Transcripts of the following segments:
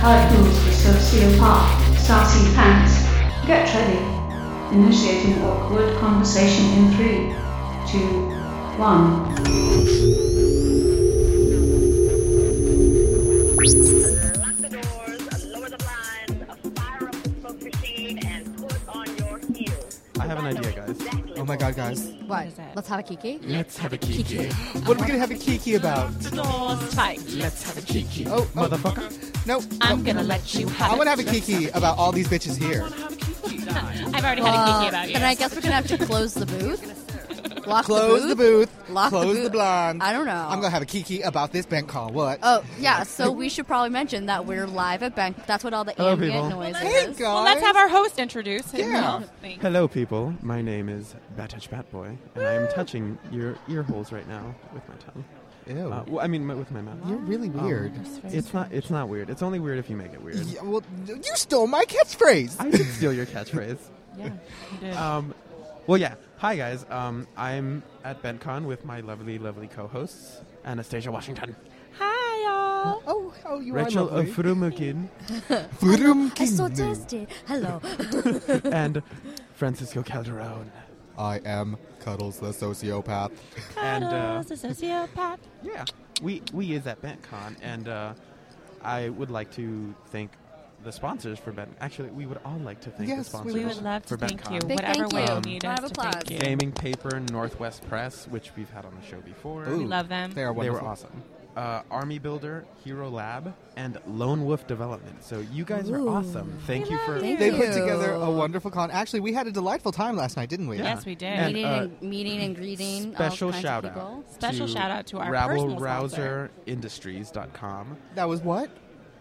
High heels for sociopath, sassy pants. Get ready. Initiating awkward conversation in 3, 2, 1. Lock the doors, lower the blinds, fire up the smoke machine, and put on your heels. I have an idea, guys. Oh my god, guys. What? Let's have a kiki? Let's have a kiki. What are we gonna have a kiki about? Doors tight. Let's have a kiki. Oh, Motherfucker. No. I'm gonna let you have I it. want to have a kiki about all these bitches here. I've already had a kiki about you. And I guess we're gonna have to close the booth. Lock Close the booth. Lock Close the the blinds. I don't know. I'm gonna have a kiki about this bank call. What? Oh yeah, so we should probably mention that we're live at Bank. That's what all the Hello, ambient people. noise Hey, is. guys. Well, let's have our host introduce himself. Thanks. Hello, people. My name is Batouch Batboy, and I am touching your ear holes right now with my tongue. Ew. With my mouth. You're really weird. It's not weird. It's only weird if you make it weird. Yeah, well, you stole my catchphrase. I did steal your catchphrase. Yeah, you did. Well, yeah. Hi, guys. I'm at BentCon with my lovely, lovely co-hosts, Anastasia Washington, Hi, y'all. Oh, you Rachel are lovely. Furumukin, I'm so thirsty. Hello. and Francisco Calderon. I am Cuddles the sociopath. And Cuddles, a sociopath. yeah, we is at BentCon, and I would like to thank the sponsors for Bent. Actually, we would all like to thank Yes, the we sponsors We would love to for thank BentCon. you. Big Whatever thank way you. you need Round us of to thank applause. you. Gaming Paper, Northwest Press, which we've had on the show before. Ooh. We love them. They are They wonderful. were awesome. Army Builder, Hero Lab, and Lone Wolf Development. So you guys are Ooh. awesome. Thank you for. Thank They you. put together a wonderful con. Actually, we had a delightful time last night, didn't we? Yeah. Yes, we did. And, meeting and greeting. Special all kinds shout of people. out. Special to shout out to our personal sponsor. RabbleRouserIndustries.com. That was what?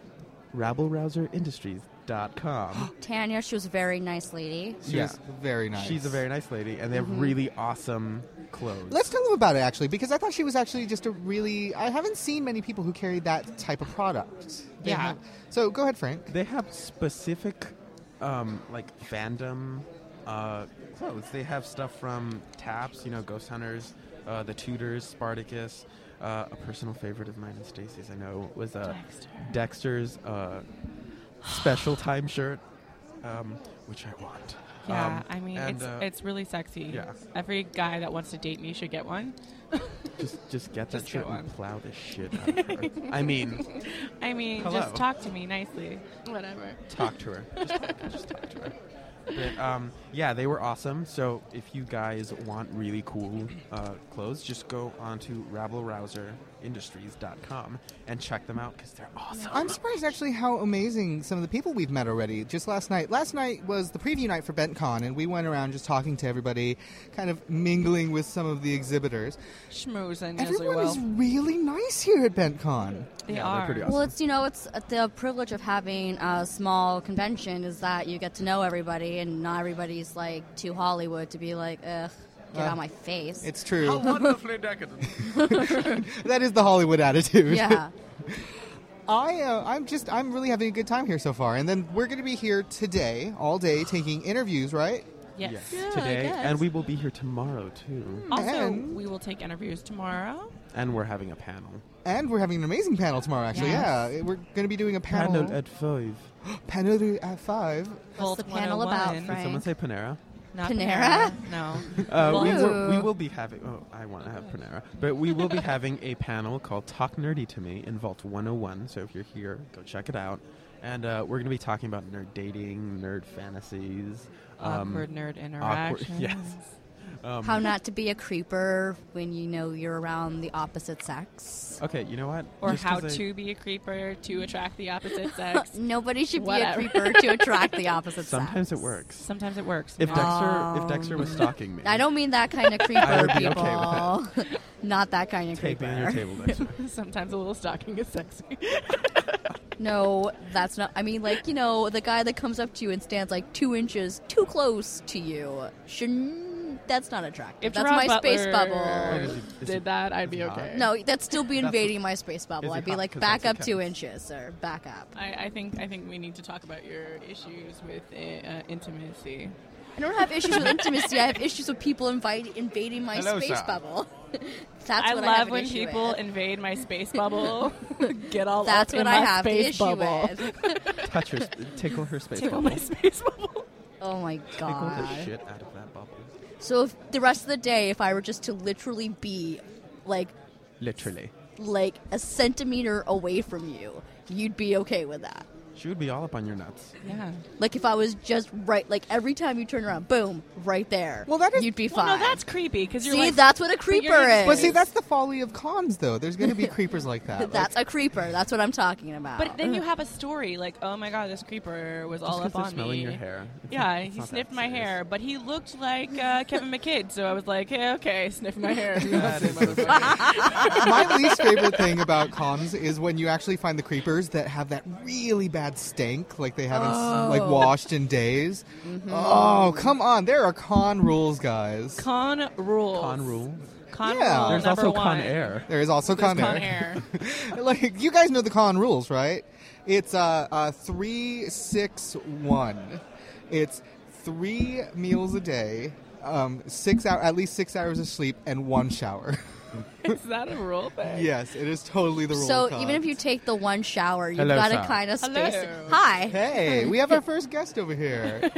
RabbleRouserIndustries.com. Tanya, she was a very nice lady. She was very nice. She's a very nice lady, and they have really awesome clothes. Let's tell them about it, actually, because I thought she was actually just a really... I haven't seen many people who carry that type of product. They Yeah. have- So, go ahead, Frank. They have specific, fandom clothes. They have stuff from Taps, Ghost Hunters, the Tudors, Spartacus. A personal favorite of mine and Stacy's, I know, was Dexter's special time shirt, which I want. Yeah, I mean, and, it's really sexy. yeah. Every guy that wants to date me should get one. Just get that Just shirt get one. and plow the shit out of her. I mean, Hello. Just talk to me nicely. Whatever. talk to her. Just talk to her. But, yeah, they were awesome. So if you guys want really cool clothes, just go on to RabbleRouserIndustries.com and check them out because they're awesome. I'm surprised, actually, how amazing some of the people we've met already. Just last night. Last night was the preview night for BentCon, and we went around just talking to everybody, kind of mingling with some of the exhibitors. Schmoozing Everyone is really nice here at BentCon. They Yeah, are. they're pretty awesome. Well, it's the privilege of having a small convention is that you get to know everybody, and not everybody's like too Hollywood to be like, ugh, get out of my face. It's true. wonderfully decadent. That is the Hollywood attitude. Yeah. I'm really having a good time here so far. And then we're going to be here today, all day, taking interviews, right? Yes. Yes, Yeah, I today, guess. and we will be here tomorrow too. Also, And- we will take interviews tomorrow. And we're having a panel. And we're having an amazing panel tomorrow, actually. Yes. Yeah, we're going to be doing a panel. Panel at 5. Panel at 5. What's the panel about, 101. Frank? Did someone say Panera? Not Panera? No. We Ooh. will be having. Oh, I want to have Panera, but we will be having a panel called "Talk Nerdy to Me" in Vault 101. So if you're here, go check it out. And we're going to be talking about nerd dating, nerd fantasies, Awkward nerd interactions. yes. How not to be a creeper when you know you're around the opposite sex. Okay, you know what? Or Just how 'cause to be a creeper to attract the opposite sex. Nobody should Whatever. be a creeper to attract the opposite Sometimes sex. it works. Sometimes it works. If you know? Dexter was stalking me, I don't mean that kind of creeper, I would be people. okay Not that kind of take creeper. me on your table, Dexter. Sometimes a little stalking is sexy. No, that's not. I mean, like, the guy that comes up to you and stands like 2 inches too close to you. That's not attractive. If That's Gerard my space Butler bubble. Is he did that, I'd be he hot? okay. No, that'd still be That's invading my space bubble. Is he I'd be hot? like, 'Cause back that's up okay. 2 inches, sir. Back up. I think we need to talk about your issues with intimacy. I don't have issues with intimacy. I have issues with people invading my Hello, space sir. bubble. That's I what love have an when issue people with. invade my space bubble. Get all That's up what in I my have the space issue bubble. with. Touch her, tickle her space Tickle bubble. my space bubble. Oh my Tickle god. the shit out of that bubble. So if the rest of the day, if I were just to literally be like Literally. a centimeter away from you, you'd be okay with that. She would be all up on your nuts. Yeah. Like if I was just right, like every time you turn around, boom, right there. Well, that is- you'd be Well, fine. no, that's creepy because you're See, like, that's what a you're creeper gonna- is. But see, that's the folly of cons, though. There's going to be creepers like that. That's a creeper. That's what I'm talking about. But then you have a story like, oh my god, this creeper was all Just up 'cause on they're smelling me. your hair. It's Yeah, not- it's he not sniffed that my serious. hair, but he looked like Kevin McKidd, so I was like, hey, okay, sniff my hair. That is so funny. My least favorite thing about cons is when you actually find the creepers that have that really bad stank, like they haven't like washed in days. Oh, come on! There are con rules, guys. Con rules. Con rule. Con Yeah. rule There's number also Con one. Air. There is also There's con Con air. Air. Like you guys know the con rules, right? It's 3, 6, 1. It's 3 meals a day, at least 6 hours of sleep, and 1 shower. Is that a rule thing? Yes, it is totally the rule. so of cons. even if you take the one shower, you've Hello, got to sir. kind of space. Hello. Hi. Hey, we have our first guest over here.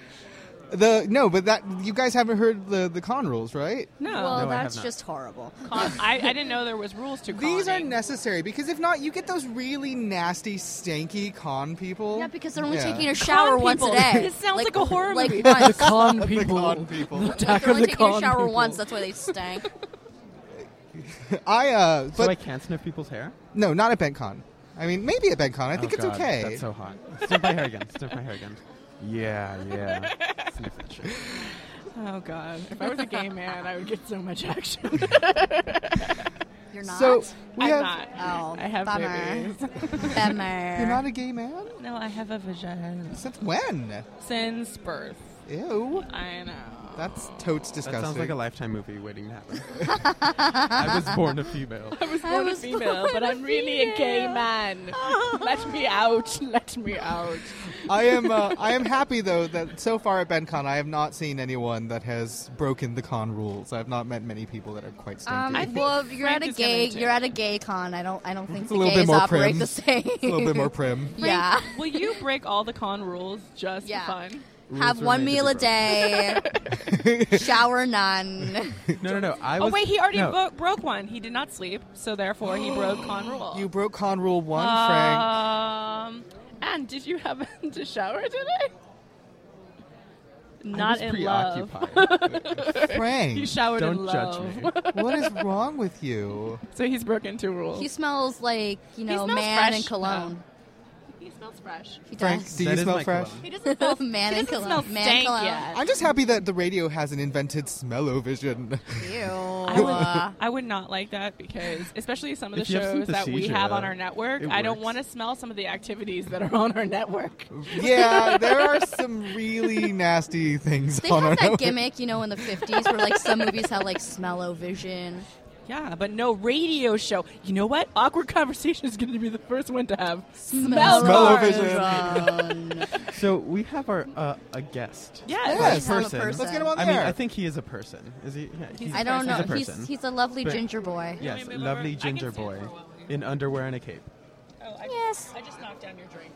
But you guys haven't heard the con rules, right? No. Well, No, I have that's not. just horrible. I didn't know there was rules to conning. These are necessary because if not, you get those really nasty, stanky con people. Yeah, because they're only Yeah. taking a shower once a people. day. This sounds like a horror like movie. Once. con The con people. Like, they're only taking a shower once. That's why they stank. So I But can't sniff people's hair? no, not at BentCon. I mean, maybe at BentCon. I think Oh, it's God, okay. That's so hot. Sniff my hair again. Sniff my hair again. Yeah. Sniff that shit. Oh god! If I was a gay man, I would get so much action. You're not. So we I'm have. not. Oh, I have bummer. babies. Bummer. You're not a gay man? No, I have a vagina Since when? since birth. Ew. I know. That's totes That disgusting. sounds like a Lifetime movie waiting to happen. I was born a female. I was born a female, but I'm really a gay man. Let me out. Let me out. I am happy though that so far at BentCon I have not seen anyone that has broken the con rules. I have not met many people that are quite stinky. I think Well, you're Frank at a is gonna gay. do You're it. at a gay con. I don't think It's the a little bit gays more operate prim. the same. It's a little bit more prim. Yeah. Will you break all the con rules just Yeah. for fun? Have Rules one are made to meal be a day. Shower none. No. I Oh was, wait, he already no. broke one. He did not sleep, so therefore he broke con rule. You broke con rule 1, Frank. And did you happen to shower today? Not I was in love. preoccupied. Frank, He showered in Don't judge love. me. what is wrong with you? So he's broken 2 rules. He smells like He smells man fresh, and cologne. He smells fresh. He Frank, does. do you That is smell my fresh? cologne. He doesn't smell, Man he and doesn't cologne. smell Man stank cologne. yet. I'm just happy that the radio hasn't invented smell-o-vision. Ew. I would not like that because, especially some of the If you have shows that we synesthesia, have on our network, it I don't works. want to smell some of the activities that are on our network. Yeah, there are some really nasty things They on our had that network. gimmick, in the 50s where like some movies had like smell-o-vision. Yeah, but no radio show. You know what? Awkward Conversation is going to be the first one to have Smell-o-vision. So we have our a guest. Yes. Yes. I'm a Person. person. Let's get him on I there. mean, I think he is a person. Is he? Yeah, he's, I don't know. He's a person. He's a lovely But- ginger boy. Yes, Let me move lovely over. I can ginger stand boy for a while. in underwear and a cape. Oh, Yes. I just knocked down your drink.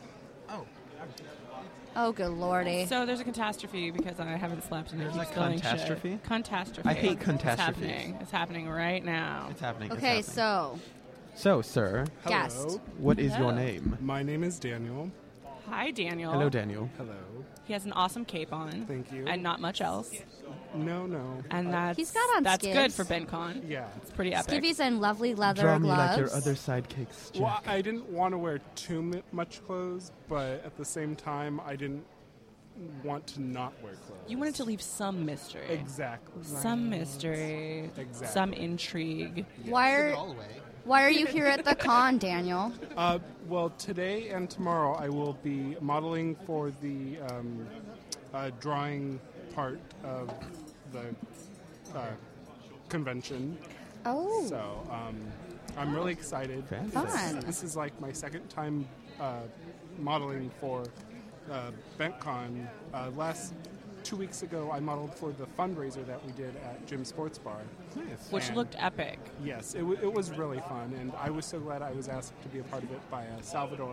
Oh, good lordy. So there's a catastrophe because I haven't slept and it There's keeps a going shit. catastrophe? Catastrophe. I hate It's catastrophes. happening. It's happening right now. It's happening. Okay, it's happening. so sir, guest. what is your Hello. name? My name is Daniel. Hi, Daniel. Hello, Daniel. Hello. He has an awesome cape on. Thank you. And not much else. No. And that's He's got on that's skivs. good for BenCon. Yeah. It's pretty epic. Skivvies and lovely leather Draw me gloves. like your other sidekicks, Jack. Well, I didn't want to wear too much clothes, but at the same time, I didn't want to not wear clothes. You wanted to leave some mystery. Exactly. Some mystery. Exactly. Some intrigue. Why are you here at the con, Daniel? Well, today and tomorrow, I will be modeling for the drawing part of the convention. Oh, So I'm really excited. Fun. This is like my second time modeling for BentCon. Last 2 weeks ago, I modeled for the fundraiser that we did at Jim Sports Bar. Which And- looked epic. Yes, it was really fun, and I was so glad I was asked to be a part of it by Salvador,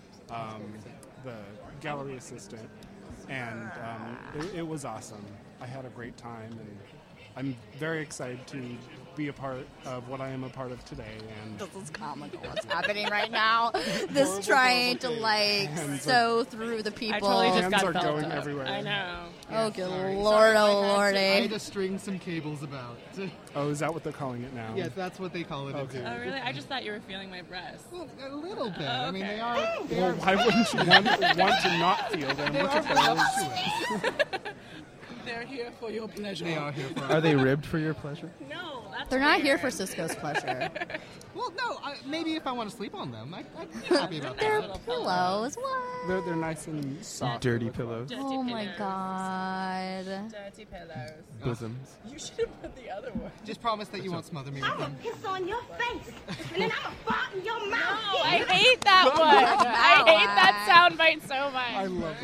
the gallery assistant, and it was awesome. I had a great time, and I'm very excited to be a part of what I am a part of today. And This is comical what's happening right now. This trying to like sew through the people. I totally just Hands got are felt going up. everywhere. I know. Oh, good Sorry. lord, oh I lordy. had to string some cables about. Oh, is that what they're calling it now? Yes, that's what they call it. Okay. Oh, really? I just thought you were feeling my breasts. Well, a little bit. Oh, I mean, okay. they are. They Well, are why wouldn't you want to not feel them? they Look are at those. They're here for your pleasure. They are here for. Are they ribbed for your pleasure? No, that's They're not here weird. for Cisco's pleasure. Well, no. Maybe if I want to sleep on them, I'd be happy about They're that. pillows. What? They're nice and soft. Dirty pillows, Dirty Oh my pillows. god. Dirty pillows. bosoms. You should have put the other one. Just promise that you won't smother me with I'm gonna them. piss on your face, and then I'm gonna fart in your mouth. No, I hate that one. I hate that soundbite so much. I love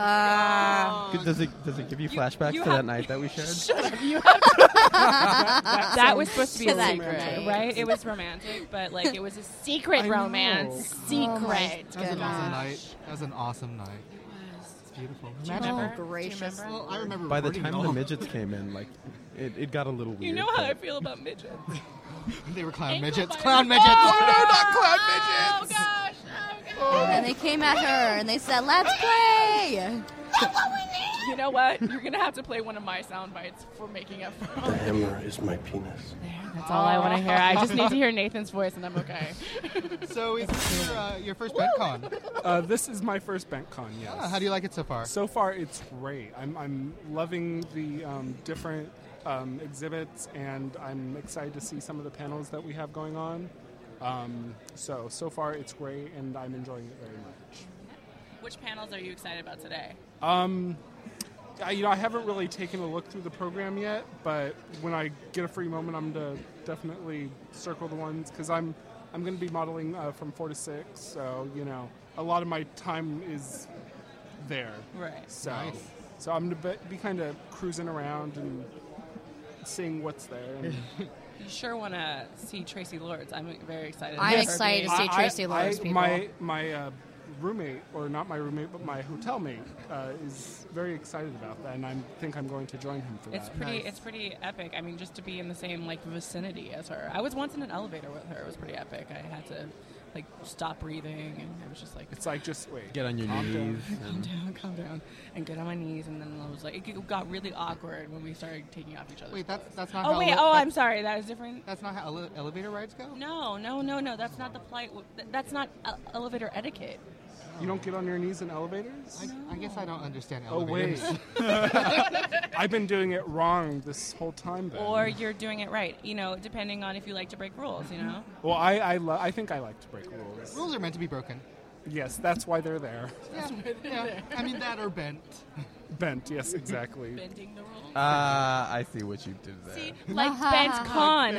that. Does it give you flashbacks you to have- that night that we shared? Shut up. You have to. That was supposed to be a That's secret, great. right? It was romantic, but like it was a secret I know. romance. Oh my Secret. That was an awesome goodness. night. That was an awesome night. It's beautiful. Do you Imagine. remember? Oh, gracious. Do you remember? Well, I remember. By the recording time it the all. midgets came in, like it got a little weird. You know how I but- feel about midgets. They were clown Ankle midgets. biters. Clown midgets. Oh, no, not clown Oh midgets. gosh. Oh gosh. And they came at her and they said, "Let's play." You know what? You're gonna have to play one of my sound bites for making up for all. The hammer is my penis. That's all I want to hear. I just need to hear Nathan's voice, and I'm okay. So is this your first BentCon? This is my first BentCon, yes. How do you like it so far? So far, it's great. I'm loving the different exhibits, and I'm excited to see some of the panels that we have going on. So far, it's great, and I'm enjoying it very much. Which panels are you excited about today? I haven't really taken a look through the program yet, but when I get a free moment, I'm going to definitely circle the ones, because I'm going to be modeling from 4 to 6, so, a lot of my time is there. Right. So, Nice. so I'm going to be kind of cruising around and seeing what's there. And You sure want to see Tracy Lords. I'm very excited. I'm for her excited to being- see Tracy Lords, people. My roommate, or not my roommate, but my hotel mate, is very excited about that, and I think I'm going to join him for It's that. pretty. Nice. It's pretty epic. I mean, just to be in the same vicinity as her. I was once in an elevator with her. It was pretty epic. I had to stop breathing, and I was just like, It's like, just wait. Get on your Calm down. knees. and- calm down, and get on my knees. And then I was like, it got really awkward when we started taking off each other's Wait, clothes. that's not. Oh how wait. ele- Oh, that's, I'm sorry. That was different. That's not how elevator rides go. No. That's not the flight. That's not elevator etiquette. You don't get on your knees in elevators? I guess I don't understand Oh, wait. elevators. I've been doing it wrong this whole time, then. Or you're doing it right. Depending on if you like to break rules. Well, I think I like to break rules. Rules are meant to be broken. Yes, that's why they're there. Yeah. I mean that or bent. Bent, yes, exactly. Bending the rules. I see what you did there. See, like Bent Con.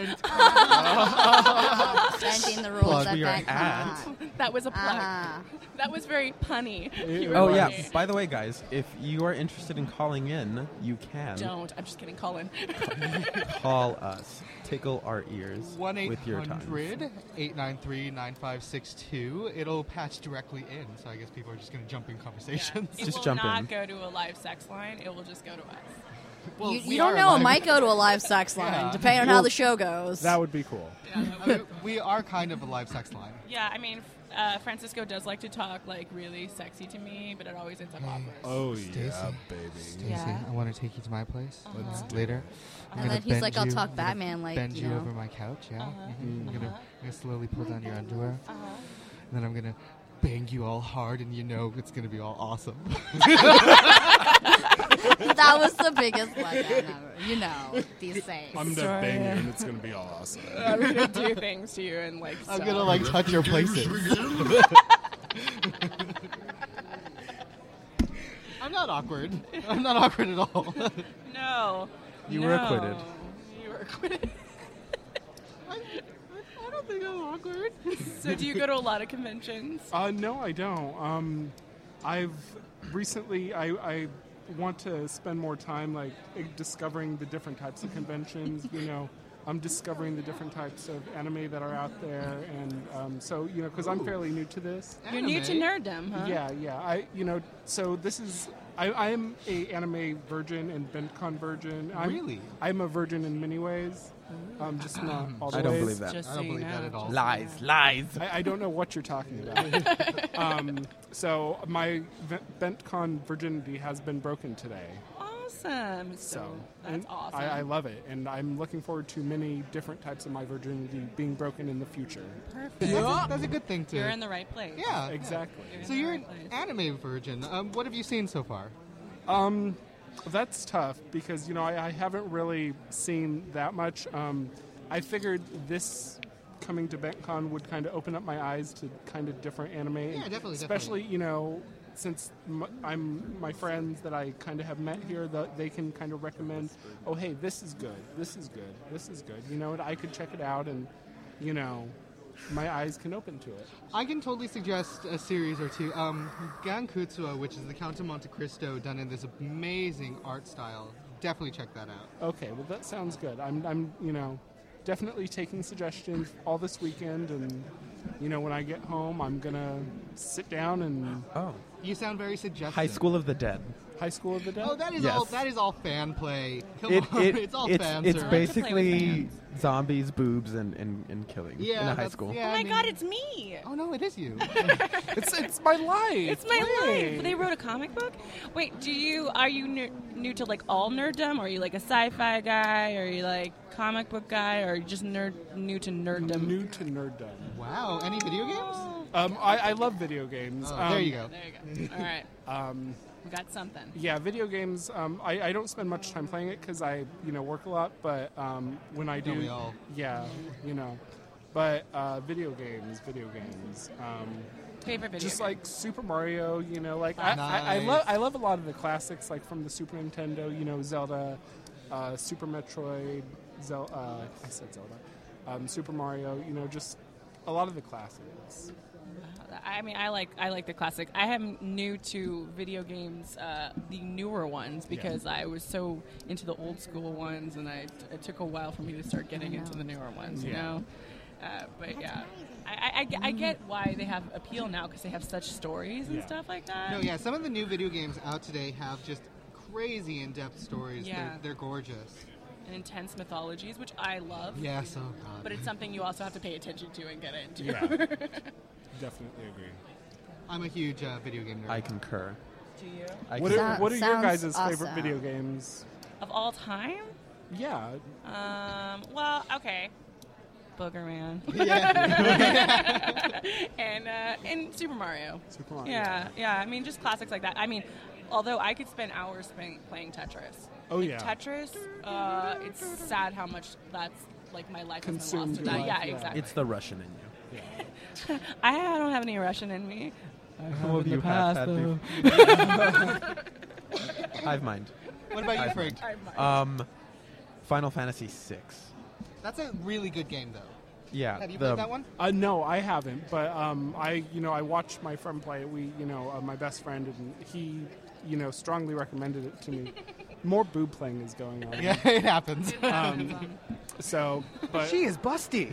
Bending the rules Plug. at We are that at- con. That was a plug. Uh-huh. That was very punny. You were Oh yeah. right. By the way, guys, if you are interested in calling in, you can Don't. I'm just kidding. Colin. call us. Tickle our ears with your tongue. 1-800-893-9562. It'll patch directly in, so I guess people are just going to jump in conversations. It Just will jump not in. go to a live sex line. It will just go to us. Well, You we don't are know. It live- might go to a live sex line, Yeah. depending on how the show goes. That would be cool. I mean, we are kind of a live sex line. Yeah, I mean, Francisco does like to talk really sexy to me, but it always ends up awkward. Oh, Stacey. baby. Stacey, Yeah. I want to take you to my place later. I'm And gonna then he's bend like, I'll you- talk I'm gonna Batman, like, bend you you know. over my couch, yeah. I'm gonna slowly pull down your underwear, and then I'm gonna bang you all hard, and it's gonna be all awesome. That was the biggest letdown ever. These things. I'm gonna bang you, and it's gonna be all awesome. I'm gonna do things to you and I'm stuff. gonna touch your places. I'm not awkward. I'm not awkward at all. No. You were acquitted. You were acquitted. I don't think I'm awkward. So do you go to a lot of conventions? No, I don't. I've recently I want to spend more time like discovering the different types of conventions. I'm discovering the different types of anime that are out there, and so because I'm fairly new to this. You're new to nerddom, huh? Yeah. So this is. I am a anime virgin and BentCon virgin. I'm a virgin in many ways. Just not all the ways. I don't believe that. Just I so don't you believe that know. at all. Lies. I don't know what you're talking about. So my BentCon virginity has been broken today. Awesome. So that's and awesome. I love it, and I'm looking forward to many different types of my virginity being broken in the future. Perfect. That's a good thing too. You're in the right place. Yeah. Exactly. So you're an anime virgin. What have you seen so far? That's tough because I haven't really seen that much. I figured this coming to BentCon would kind of open up my eyes to kind of different anime. Yeah, definitely. Especially since my friends that I kind of have met here, they can kind of recommend, oh hey, this is good, this is good, this is good. I could check it out, and my eyes can open to it. I can totally suggest a series or two. Gankutsuo, which is the Count of Monte Cristo done in this amazing art style. Definitely check that out. Okay, well that sounds good. I'm definitely taking suggestions all this weekend, and when I get home, I'm gonna sit down and Oh. You sound very suggestive. High School of the Dead. High School of the Dead. Oh, that is Yes. all. That is all fan play. Come on, it's all fan It's service. basically zombies, boobs, and killing in a high that's- school. yeah, Oh I my mean- God, it's me. Oh no, it is you. It's my life. It's my Wait. life. They wrote a comic book. Wait, are you new to like all nerddom? Or are you like a sci-fi guy? Or are you like comic book guy? Or are you just new to nerddom? New to nerddom. Wow. Any video games? I love video games. Oh, there you go. There you go. All right. We got something. Yeah, video games. I don't spend much time playing it because I work a lot. But when I do, Don't we all? yeah, But video games. Favorite video Just game? like Super Mario, like I Nice. love a lot of the classics, like from the Super Nintendo, Zelda, Super Metroid, I said Zelda, Super Mario, just a lot of the classics. I mean, I like the classic. I am new to video games, the newer ones, because I was so into the old school ones, and it took a while for me to start getting into the newer ones. You know, but yeah, I get why they have appeal now because they have such stories and stuff like that. No, yeah. Some of the new video games out today have just crazy in-depth stories. Yeah. They're gorgeous. And intense mythologies, which I love. Yes. Oh God. But it's something you also have to pay attention to and get into. Yeah, definitely agree. I'm a huge video game nerd. I concur. Do you? What are your Sounds guys' favorite awesome. video games? Of all time? Yeah, Well, okay. Booger Man. Yeah. and Super Mario. Super Mario. Yeah. I mean, just classics like that. I mean, although I could spend hours playing Tetris. Oh, yeah. Tetris, it's sad how much that's like my life has been Consumed lost to your that. life, Yeah, yeah. exactly. It's the Russian in you. I don't have any Russian in me. Some of you have had before. Hive mind. What about you, Frank? Final Fantasy VI. That's a really good game, though. Yeah. Have you played that one? No, I haven't. But I watched my friend play it. We, my best friend, and he, strongly recommended it to me. More boob playing is going on. Yeah, it happens. So, but She is busty.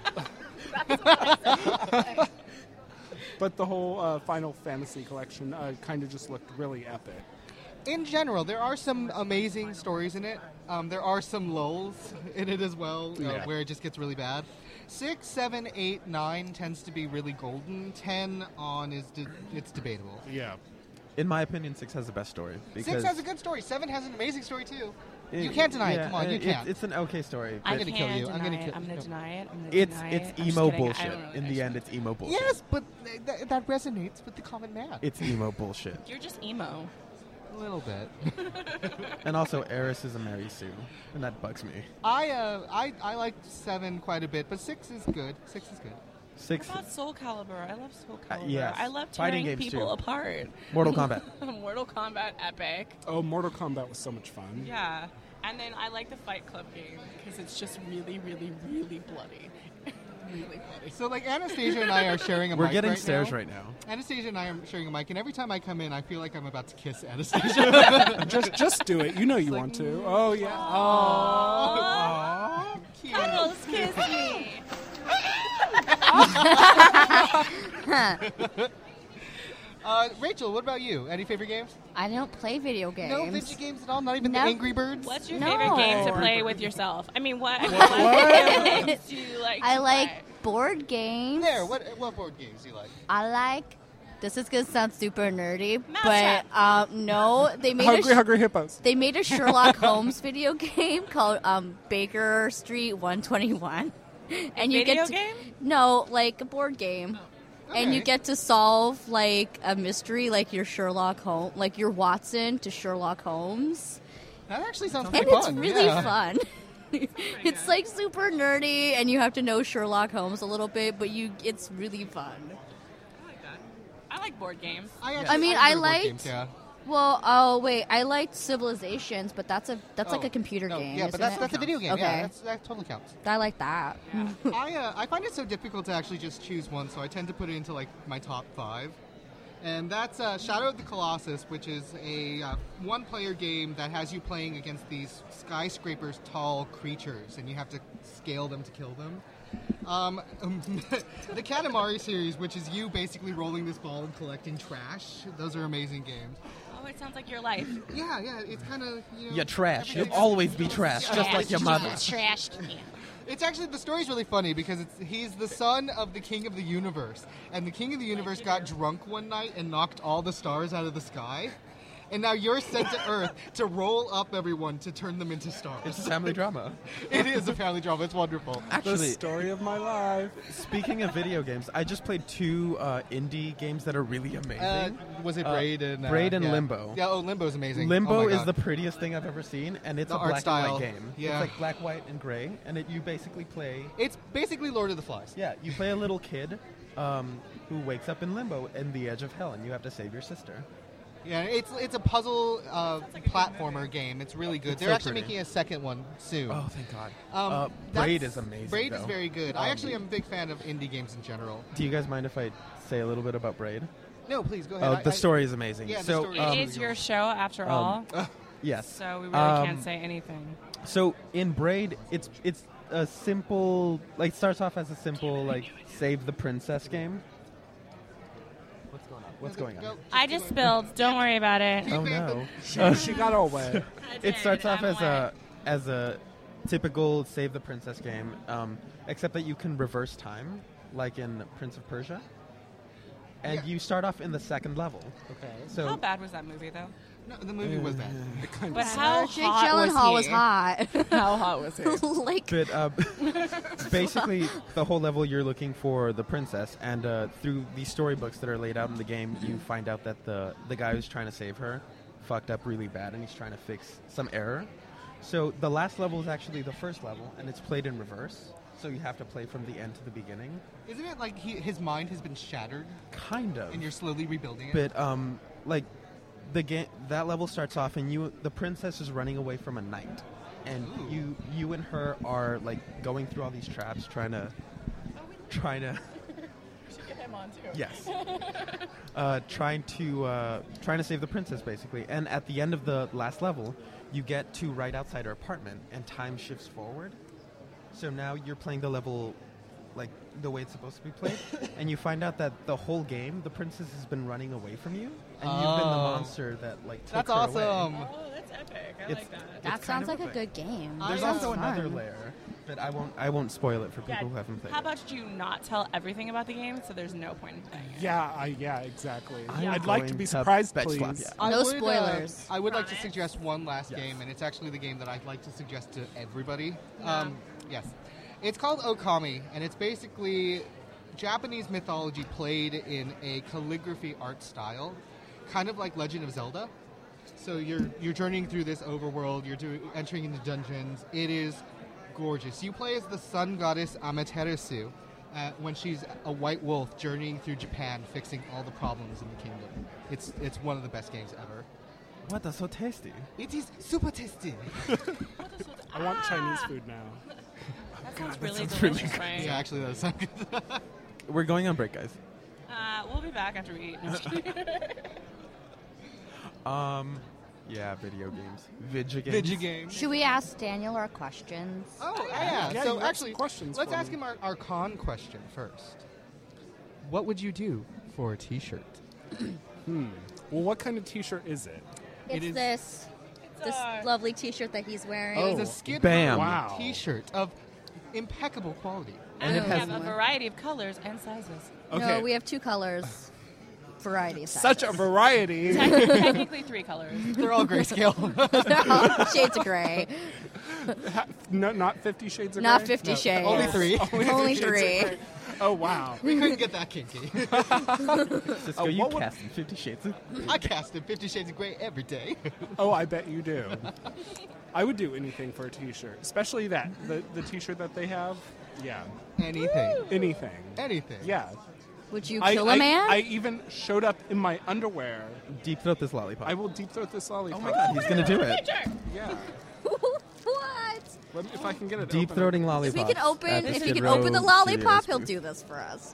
but the whole Final Fantasy collection kind of just looked really epic. In general, there are some amazing stories in it. There are some lulls in it as well, Yeah. where it just gets really bad. 6, 7, 8, 9 tends to be really golden. 10 on is it's debatable. Yeah. In my opinion, 6 has the best story. 6 Because has a good story. 7 has an amazing story too. it- You can't deny it. yeah, Come on, you can't. It's an okay story. I but gonna can't kill you. I'm deny gonna it. kill- I'm going no. to deny it. I'm gonna It's deny it. I'm just emo kidding. I bullshit. don't really In the end, it's emo bullshit. Yes, but that resonates with the common man. It's emo bullshit. You're just emo. A little bit. And also, Eris is a Mary Sue, and that bugs me. I liked 7 quite a bit, but 6 is good. 6 is good. 6, What about Soul Calibur? I love Soul Calibur. yes. I love Fighting tearing games, people too. apart. Mortal Kombat. Mortal Kombat epic. Oh, Mortal Kombat was so much fun. Yeah. And then I like the Fight Club game because it's just really, really, really bloody. really funny. So like Anastasia and I are sharing a mic. We're getting right stares now. right now. Anastasia and I are sharing a mic, and every time I come in, I feel like I'm about to kiss Anastasia. Just do it. You know you want to. Oh yeah. Oh. Cute. Cuddles, kiss me. Rachel, what about you? Any favorite games? I don't play video games. No video games at all. Not even the No. Angry Birds. What's your No. favorite game to play with yourself? I mean, what games do you like? I to like play? board games. There. What board games do you like? I like. This is gonna sound super nerdy, Mousetrap. but no, they made Hungry Hippos. they made a Sherlock Holmes video game called Baker Street 121, and you video get to, game? no, like a board game. And you Okay. get to solve like a mystery, like your Sherlock Holmes, like your Watson to Sherlock Holmes, That actually sounds and pretty it's fun. really yeah. fun. It's like super nerdy, and you have to know Sherlock Holmes a little bit, but it's really fun. I like that. I like board games. I I mean, enjoy I board liked- games, yeah. Well, oh wait, I liked Civilizations, but that's like Oh. a computer Oh, game. yeah, but isn't that's it? a video game. Okay. Yeah, that totally counts. I like that. I find it so difficult to actually just choose one, so I tend to put it into like my top 5. And that's Shadow of the Colossus, which is a one-player game that has you playing against these skyscrapers tall creatures, and you have to scale them to kill them. The Katamari series, which is you basically rolling this ball and collecting trash. Those are amazing games. Oh, it sounds like your life. Yeah, it's kind of You're trash. You'll everything's- always be trash, just like your mother. Trashed. It's actually, the story's really funny because he's the son of the King of the Universe. And the King of the Universe got drunk one night and knocked all the stars out of the sky. And now you're sent to Earth to roll up everyone to turn them into stars. It's a family drama. It is a family drama. It's wonderful. The Actually, story of my life. speaking of video games, I just played 2 indie games that are really amazing. Was it Braid and... Braid and yeah. Limbo. Yeah, Limbo's amazing. Limbo Oh my is God. the prettiest thing I've ever seen, and it's The a art black style. and white game. Yeah. It's like black, white, and gray, and you basically play... It's basically Lord of the Flies. Yeah, you play a little kid who wakes up in limbo in the edge of hell, and you have to save your sister. Yeah, it's a puzzle platformer game. It's really good. It's They're so actually pretty. making a second one soon. Oh, thank God. that's- Braid is amazing, Braid is though. very good. I actually am a big fan of indie games in general. Do you guys mind if I say a little bit about Braid? No, please go ahead. The story is amazing. yeah, the so, story It is your show, after all, yes. so we really can't say anything. So in Braid, it's a simple, like, starts off as a simple, like, save the princess game. What's going on? I just spilled. Don't worry about it. Oh no! She got all wet. It starts off as a typical save the princess game, except that you can reverse time, like in Prince of Persia. And you start off in the second level. Okay. So How bad was that movie, though? No, the movie was bad. But how Jake hot Gyllenhaal was he? hot. How hot was he? Like, But basically, the whole level you're looking for the princess, and through these storybooks that are laid out in the game, you find out that the guy who's trying to save her fucked up really bad, and he's trying to fix some error. So the last level is actually the first level, and it's played in reverse. So you have to play from the end to the beginning. Isn't it like his mind has been shattered Kind of. and you're slowly rebuilding it? But like the game, that level starts off, and the princess is running away from a knight, and Ooh. you and her are like going through all these traps, trying to. Get him on, too. Yes. Trying to save the princess, basically. And at the end of the last level, you get to right outside her apartment, and time shifts forward. So now you're playing the level like the way it's supposed to be played, and you find out that the whole game, the princess has been running away from you, and you've been the Oh. monster that like took That's her awesome. away. Oh, that's epic. I It's- like that. that it's sounds kind like of a good game. There's I, also Fun. another layer, but I won't spoil it for people who haven't played How it. about you not tell everything about the game, so there's no point in playing it? Yeah, exactly. I'm I'd like to going be to surprised, bet please. slap, yeah. I No would, spoilers. I would like to Promise? suggest one last Yes. game, and it's actually the game that I'd like to suggest to everybody. Yes. It's called Okami, and it's basically Japanese mythology played in a calligraphy art style, kind of like Legend of Zelda. So you're journeying through this overworld, you're entering into dungeons. It is gorgeous. You play as the sun goddess Amaterasu when she's a white wolf journeying through Japan, fixing all the problems in the kingdom. It's one of the best games ever. What? That's so tasty. It is super tasty. I want Chinese food now. That sounds really sounds delicious, really good. right? Yeah, actually, that sounds good. We're going on break, guys. We'll be back after we eat. No, just kidding. Yeah, video games. Video games. Video game. Should we ask Daniel our questions? Oh, yeah. Yeah, So you got actually, some questions let's for ask me. him our con question first. What would you do for a T-shirt? Well, what kind of T-shirt is it? It's is- this lovely T-shirt that he's wearing. Oh. It's a Skid Bam. Row Wow. T-shirt of impeccable quality. And it we has have a variety of colors and sizes. Okay. No, we have 2 colors. Variety of sizes. Such a variety. Technically 3 colors. They're all grayscale. They're all shades of gray. No, not 50 Shades of Not Grey? 50 shades. Only 3. Only Shades of 3. Grey. Oh, wow. We couldn't get that kinky. Cisco, you what would- cast in 50 Shades of... I cast in 50 Shades of Grey every day. Oh, I bet you do. I would do anything for a T-shirt, especially that the T-shirt that they have. Yeah, Anything. anything. Anything. Yeah. Would you I- kill I, a man? I even showed up in my underwear. Deep throat this lollipop. I will deep throat this lollipop. Oh my god, he's gonna do it. Yeah. What? If I can get it Deep open. throating If lollipop. he can open, at the if he Skid can Row open the lollipop, Studios he'll booth. do this for us.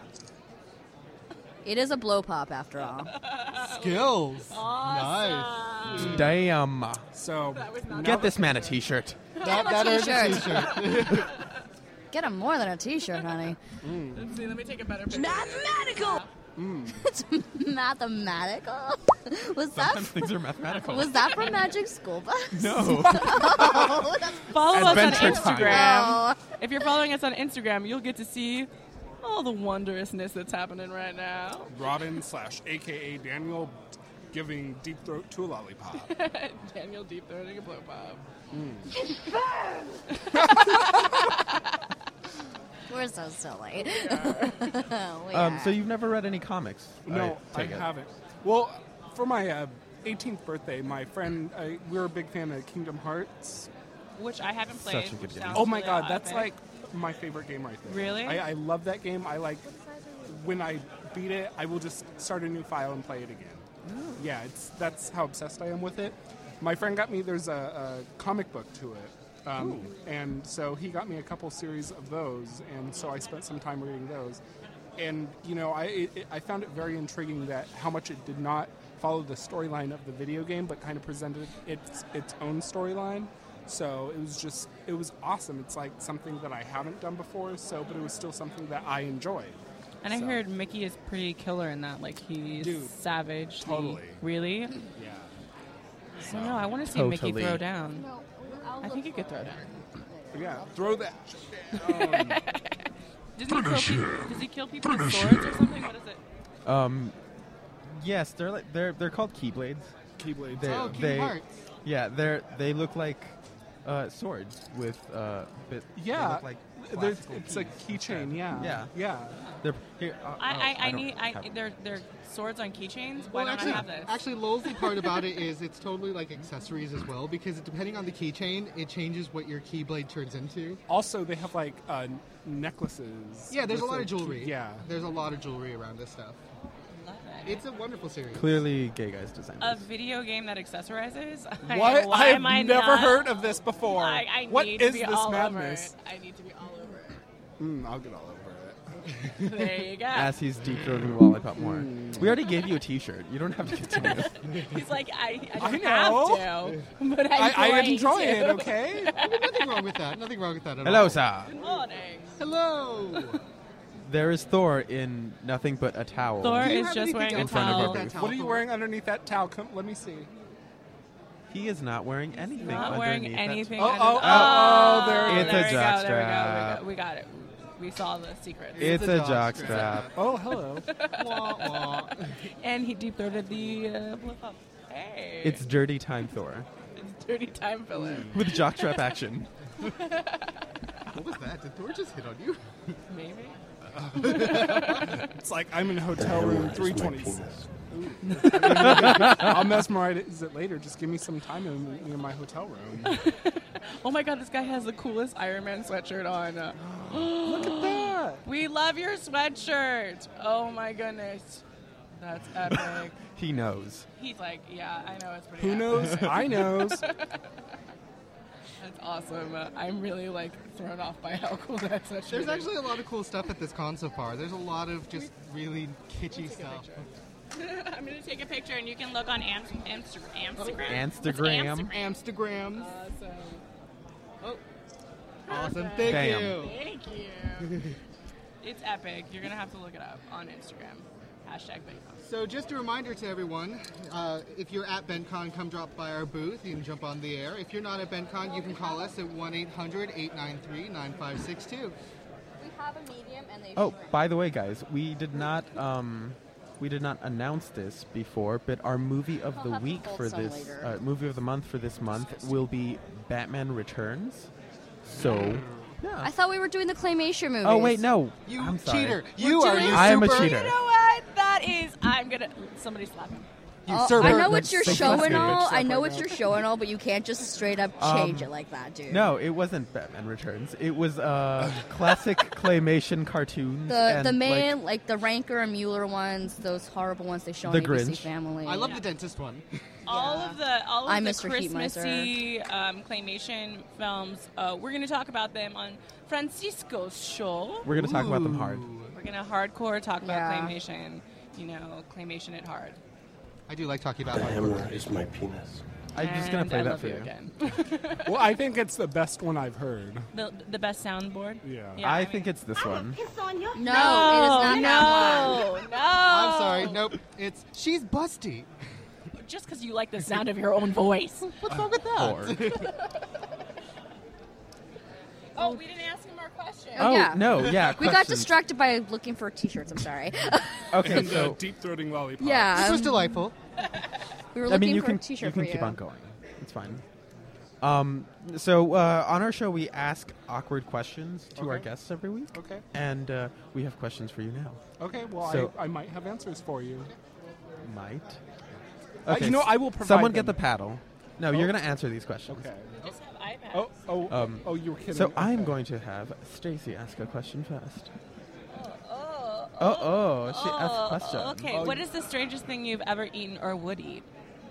It is a blow pop, after all. Skills. Nice. Damn. So Get this man a T-shirt. That is a T-shirt. T-shirt. Get him more than a T-shirt, honey. Let's see, let me take a better picture. Mathematical! It's mathematical. Was Sometimes that things are mathematical. was that from Magic School Bus? No. Oh, that's Follow us on Adventure Time. Instagram. oh. If you're following us on Instagram, you'll get to see all the wondrousness that's happening right now. Robin / AKA Daniel giving deep throat to a lollipop. Daniel deep throating a blow pop. We're so silly. So you've never read any comics? No, I take it. haven't. Well, for my 18th birthday, my friend, we were a big fan of Kingdom Hearts. Which I haven't Such played. a good which game. sounds Oh my really god, that's epic. like my favorite game right there. Really? I love that game. I like when I beat it, I will just start a new file and play it again. Yeah, that's how obsessed I am with it. My friend got me. There's a comic book to it, and so he got me a couple series of those, and so I spent some time reading those. And you know, I found it very intriguing that how much it did not follow the storyline of the video game, but kind of presented its own storyline. So it was awesome. It's like something that I haven't done before. But it was still something that I enjoyed. And I So, heard Mickey is pretty killer in that. Like, he's Dude, savage. totally. Really? Yeah. I don't know. I want to see Mickey Totally. throw down. I think he could throw down. Yeah. Throw that shit down. Does he kill people with swords or something? What is it? Yes, they're called Keyblades. Keyblades. They're- Kingdom they Hearts. Yeah, they look like swords with they Yeah. look like classical It's a keys. keychain. Yeah. Yeah. Yeah. They're here. I don't need. have- They're swords on keychains. Why don't I have this? Actually, Lowell's part about it is it's totally like accessories as well because depending on the keychain, it changes what your Keyblade turns into. Also, they have like necklaces. Yeah, there's a with lot of jewelry. Yeah. There's a lot of jewelry around this stuff. Love it. It's a wonderful series. Clearly, gay guys designed A this. video game that accessorizes? What? Why I've am I never not? heard of this before. I What need is to be this all madness? Over it. I need to be all over it. I'll get all over it. There you go. As he's deep throating the lollipop more. We already gave you a T-shirt. You don't have to continue. He's like, I I don't know. have to, but I'm I going enjoy to. it. Okay. Nothing wrong with that. Nothing wrong with that at Hello, all. sir. Good morning. Hello. There is Thor in nothing but a towel. Thor Do you is have just anything wearing a in front of towel. our that booth. towel What are you for? wearing underneath that towel? Come, let me see. He is not wearing anything. Not wearing underneath that anything. Oh, under oh, the- oh, there It's there a we go, jock there we go, strap. We got it. We saw the secret. It's a a jock jock strap. strap. Oh, hello. Wah, wah. And he deep throated the blip up. Hey. It's Dirty Time Thor It's dirty time filler. with jock strap action. What was that? Did Thor just hit on you? Maybe. It's like I'm in hotel room 326. I'll mesmerize it later. Just give me some time in my hotel room. Oh my god, this guy has the coolest Iron Man sweatshirt on. Look at that. We love your sweatshirt. Oh my goodness. That's epic. He knows. He's like, yeah, I know it's pretty Who epic. knows? I knows. That's awesome. I'm really thrown off by how cool that's actually. There's actually a lot of cool stuff at this con so far. There's a lot of just really kitschy stuff. I'm going to take a picture and you can look on Instagram. Instagram. Amsterdams. Awesome. Awesome. Thank Bam. you. Thank you. It's epic. You're going to have to look it up on Instagram. #BigCon. So just a reminder to everyone, if you're at BenCon, come drop by our booth. You can jump on the air. If you're not at BenCon, you can call us at 1-800-893-9562. We have a medium and they Oh, shrink. by the way, guys, we did not announce this before, but our movie of I'll the have to week pull for some this later. movie of the month for this month will be Batman Returns. So, yeah. I thought we were doing the claymation movies. Oh wait, no. You I'm sorry. cheater. You are you I am a super. cheater. You know what? That is. I'm going to. Somebody slap him. Usurper. I know what you're That's showing disgusting. all. I know Right what now. you're showing all, but you can't just straight up change it like that, dude. No, it wasn't Batman Returns. It was classic claymation cartoons. The and, main, like the Ranker and Mueller ones, those horrible ones they show on The ABC Grinch. Family. I love the dentist one. All of I'm the Mr. Heatmiser. Christmassy claymation films. We're going to talk about them on Francisco's show. We're gonna talk about them hard. We're going to hardcore talk about Yeah. claymation. Claymation it hard. I do like talking about The my hammer is my penis. I'm just gonna And play I that love for you. again. Well, I think it's the best one I've heard. the best soundboard. Yeah. I think it's this one. No, it is not no, that one. no. I'm sorry. Nope. It's she's busty. Just because you like the sound of your own voice. What's wrong with that? Or- Oh, we didn't ask him our question. Oh, yeah. no, yeah. We got questions. distracted by looking for T-shirts. I'm sorry. Okay, And so deep throating lollipop. Yeah. This was delightful. We were I looking mean, you for can a T-shirt you can for keep you. on going. It's fine. So on our show, we ask awkward questions to our Okay. guests every week, Okay. and we have questions for you now. Okay. Well, So- I might have answers for you. Might. You know, I will provide Someone them. get the paddle. No, you're going to answer these questions. Okay. We just have iPads. Oh, you were kidding. So I'm Okay. going to have Stacy ask a question first. Oh, She asked a question. Okay, Oh, what is the strangest thing you've ever eaten or would eat?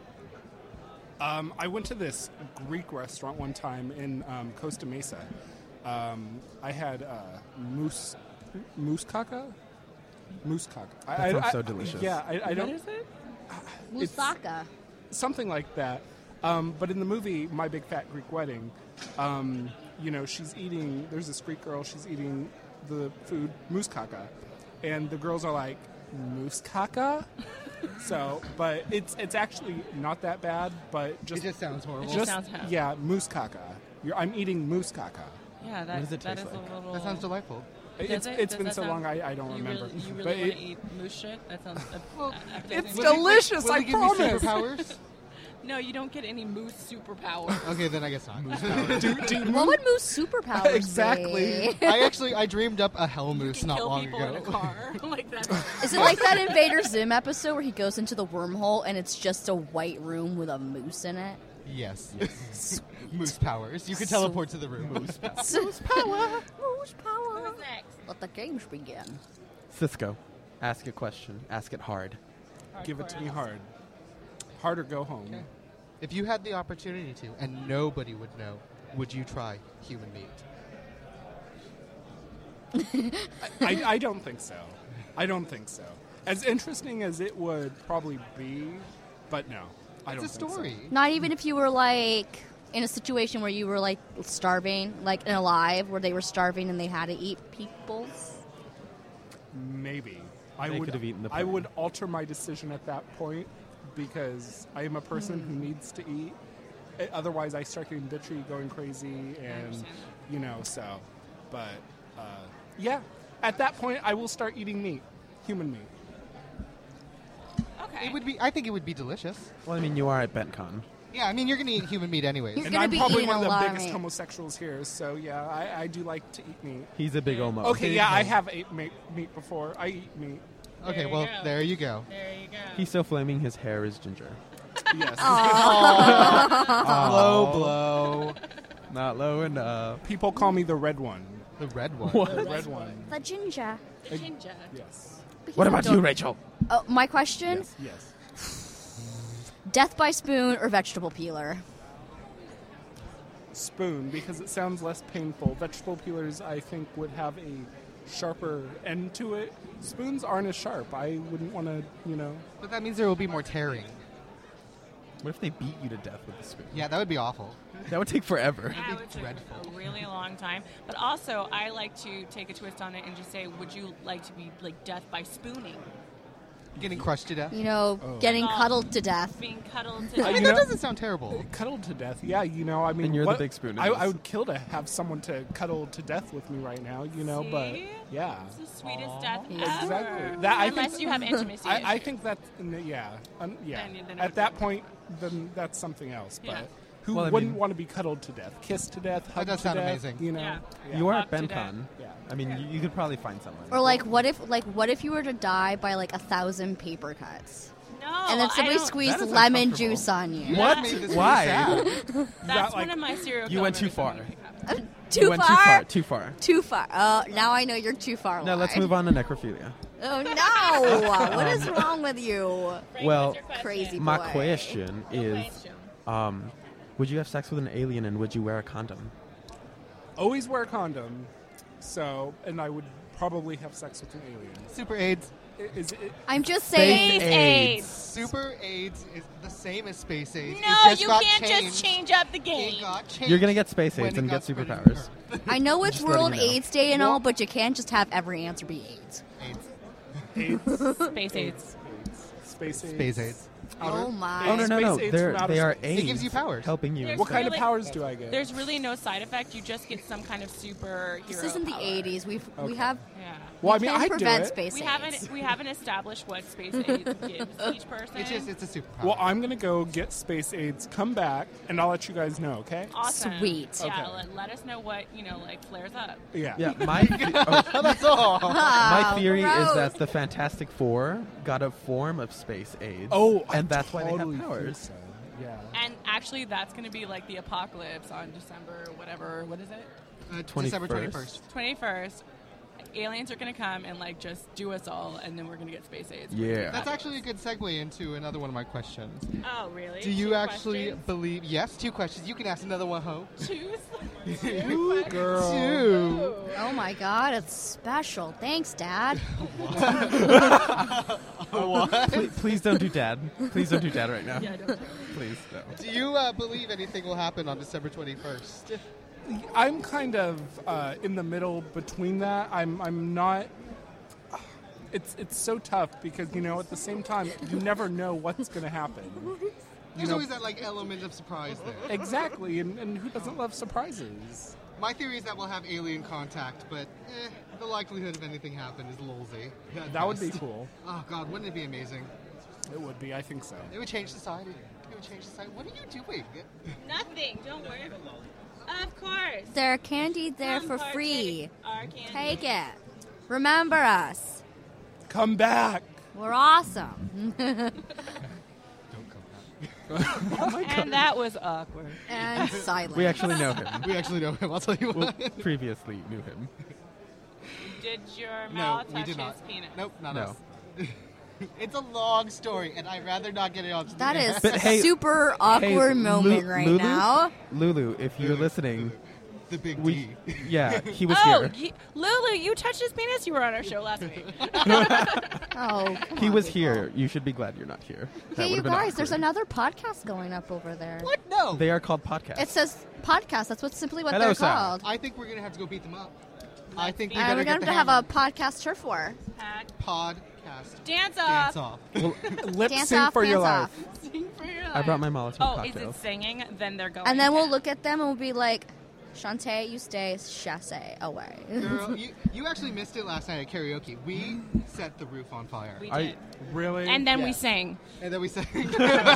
I went to this Greek restaurant one time in Costa Mesa. I had moussaka. That sounds so delicious. Yeah, I don't. What is it? It's- Moussaka. Something like that. But in the movie My Big Fat Greek Wedding, she's eating. There's this Greek girl. She's eating the food moussaka, and the girls are like moussaka. So, but it's actually not that bad. But It just just sounds horrible. It just sounds horrible. yeah, moussaka. I'm eating moussaka. Yeah, does it that taste is like? a little. That sounds delightful. It's Does been that so sound- long I don't remember. You But really want it- to eat moose shit? That sounds. it's appetizing. delicious. Will I you give promise. me superpowers? No, you don't get any moose superpower. Okay, then I guess not. What would Moose superpowers Exactly. be? I dreamed up a hell moose You not kill long people in a ago. car like that. Is it like that Invader Zim episode where he goes into the wormhole and it's just a white room with a moose in it? Yes. Moose powers. You can teleport to the room. Moose powers. Moose power. Moose power. Who's next? Let the games begin. Cisco, ask a question. Ask it hard. Give it to me hard. Hard or go home. If you had the opportunity to, and nobody would know, would you try human meat? I don't think so. I don't think so. As interesting as it would probably be, but no, I don't It's a think so. story. Not even if you were like in a situation where you were like starving, like in Alive, where they were starving and they had to eat people's. Maybe. They could have eaten the I pudding. would alter my decision at that point because I am a person who needs to eat. Otherwise, I start getting bitchy, going crazy, and so. But yeah, at that point, I will start eating meat, human meat. Okay. It would be. I think it would be delicious. Well, I mean, you are at BentCon. Yeah, I mean, you're gonna eat human meat anyways. He's And gonna I'm be probably eating one of a the lot of biggest meat. homosexuals here, so yeah, I do like to eat meat. He's a big omo. Okay, yeah, I have ate meat before. I eat meat. Okay, There you well, go. there you go. There you go. He's so flaming, his hair is ginger. Yes. Low blow. Not low enough. People call me the red one. The red one. The red one. The ginger. The ginger. Yes. What about you, Rachel? Oh, my question: Yes. Yes. death by spoon or vegetable peeler? spoon because it sounds less painful. Vegetable peelers, I think, would have a sharper end to it. Spoons aren't as sharp. I wouldn't want to, But that means there will be more tearing. What if they beat you to death with a spoon? Yeah, that would be awful. That would take forever. Yeah, it would take a really long time. But also, I like to take a twist on it and just say, would you like to be like death by spooning? Getting crushed to death. You know, getting cuddled to death. Being cuddled to I mean, death. that doesn't sound terrible. Cuddled to death. Yeah, I mean, And you're the what- big spoon in I this. would kill to have someone to cuddle to death with me right now, but See? yeah. It's the sweetest death Exactly. ever. That- I Unless think- you have intimacy I issues. think that's, yeah. Then it At would that be- point, then that's something else. But Yeah. who Well, I wouldn't mean- want to be cuddled to death, kissed to death, hugged does to sound death? amazing. Yeah. You are at Fuck to death. BenCon. Yeah. I mean, you could probably find someone. Or what if you were to die by 1,000 paper cuts? No, And then I somebody don't- squeezed That is lemon uncomfortable. juice on you. What? Made this really Why? sad. That's like- one of my serial You went killer too far. movies. Too You went far? Too far. Too far. Now I know you're too far. Now let's wide. move on to necrophilia. Oh no! What is wrong with you? Well, Crazy boy. my question is, would you have sex with an alien and would you wear a condom? Always wear a condom. So, and I would probably have sex with an alien. Super AIDS. Is it? I'm just saying. Space AIDS. Super AIDS is the same as space AIDS. It No, just you got can't changed. just change up the It game. got changed You're gonna get space when AIDS it and got get spread superpowers. I know it's Just letting World you know. AIDS Day and all, but you can't just have every answer be AIDS. AIDS. Space AIDS. Space AIDS. Space AIDS. Oh my! Oh no! Space AIDS from outer They are space. AIDS. It gives you powers. helping you. There's What kind of really- powers do I get? There's really no side effect. You just get some kind of superhero. This isn't the power. 80s. We Okay. have. Yeah. Well, I we mean, can I'd do prevent it. space We AIDS. haven't established what space AIDS gives each person. It's a superpower. Well, I'm gonna go get space AIDS, come back, and I'll let you guys know. Okay? awesome. Sweet. Yeah, Okay. let us know what flares up. Yeah. Yeah, my That's all. my theory is gross. that the Fantastic Four got a form of space AIDS. Oh, I and that's why they totally have powers. think so. Yeah. And actually, that's going to be like the apocalypse on December, whatever. What is it? December 21st. 21st. Aliens are going to come and just do us all, and then we're going to get space AIDS. Yeah. That's actually a good segue into another one of my questions. Oh, really? Do you Two actually questions? believe? Yes, 2 questions. You can ask another one, Ho. Choose. Girl. 2. Oh my God! It's special. Thanks, Dad. Please don't do dad. Please don't do dad right now. Yeah, don't. Please no. Do you believe anything will happen on December 21st? I'm kind of in the middle between that. I'm not. It's so tough because at the same time you never know what's going to happen. There's know- always that element of surprise there. Exactly, and who doesn't love surprises? My theory is that we'll have alien contact, but the likelihood of anything happen is lolsy. That would be cool. Oh God, wouldn't it be amazing? It would be. I think so. It would change society. It would change society. What are you doing? Nothing. Don't worry. Of course. There's candy there Come for partake free. our candy. Take it. Remember us. Come back. We're awesome. And that was awkward. And silent. We actually know him. We actually know him. I'll tell you Well, what. previously knew him. Did your No, mouth we touch did his not. penis? Nope, not No. us. It's a long story, and I'd rather not get it on. That is But hey- super awkward Hey, moment right Lulu? now. Lulu, if you're listening, the big we D. yeah, he was Oh, here. Lulu, you touched his penis. You were on our show last week. Oh, come He on, was people. here. You should be glad you're not here. That Hey, you would've been guys, there's awkward. another podcast going up over there. What? No. They are called podcasts. It says podcast. That's simply what Hello, they're Sam. called. I think we're gonna have to go beat them up. I think we And better we're get going the to have hammer. a podcast turf war. podcast. Dance Dance off. off. Lip Dance sync off, for your dance life. off. Sing for your I life. brought my Molotov Oh, is cocktails. it singing? Then they're going. And then we'll down. look at them and we'll be like, Shantae, you stay, chasse away. Girl, you actually missed it last night at karaoke. We set the roof on fire. We I- did. Really? And then we Yes. sang. And then we sang. and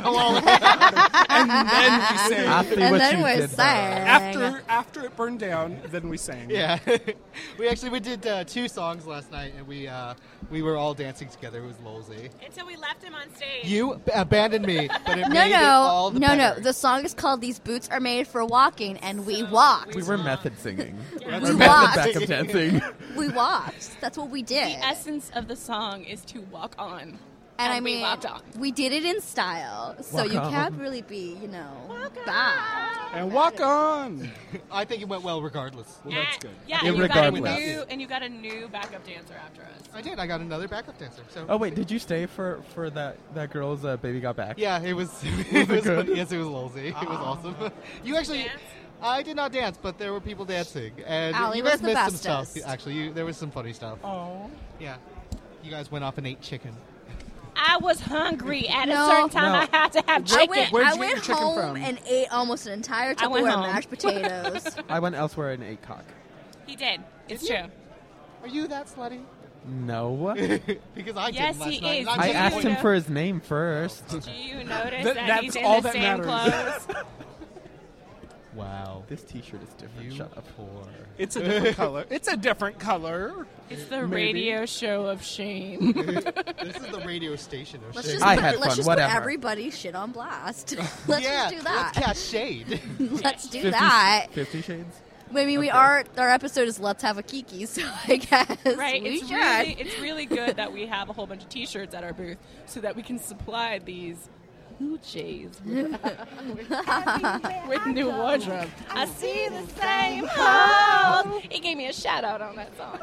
then we sang. I see And what then you we did there. sang. After it burned down, then we sang. Yeah, we did 2 songs last night, and we were all dancing together. It was lolsy. Until we left him on stage. You abandoned me, but it No, made it all the no. better. The song is called "These Boots Are Made for Walking," and we walked. We were method singing. We Method walked. backup dancing. We walked. That's what we did. The essence of the song is to walk on. And I we mean, locked on. we did it in style, so Walk you on. can't really be, bad. And walk on. I think it went well regardless. Well, that's good. Yeah, and you, got a Irregardless. new, and you got a new backup dancer after us. I did. I got another backup dancer. So. Oh wait, did you stay for that girl's baby got back? Yeah, it was. it was good? Yes, it was lolsy. It was awesome. You actually. Dance? I did not dance, but there were people dancing, and Allie you guys was the missed some bestest. stuff. Actually, there was some funny stuff. Oh. Yeah, you guys went off and ate chicken. I was hungry at No. a certain time. No. I had to have I chicken. went, Where'd I you get your went chicken home from? and ate almost an entire I went Tupperware of home. mashed potatoes. I went elsewhere and ate cock. He did. It's Did you? true. Are you that slutty? No. Because I Yes, did last he night. is. and I'm I Do just asked you him know- for his name first. Do you notice That- that that's he's in all the that same matters. clothes? Wow. This T-shirt is different. You Shut up. poor. It's a different color. It's a different color. It's the Maybe. radio show of shame. This is the radio station of Let's shit. just I put, had let's fun, just whatever. put everybody's shit on blast. Let's yeah, just do that. let's catch shade. Let's do 50 that. 50 Shades? I mean, Okay. our episode is Let's Have a Kiki, so I guess Right? we It's should. really good that we have a whole bunch of T-shirts at our booth so that we can supply these hoochies with new wardrobe. I see the same hole. He gave me a shout out on that song.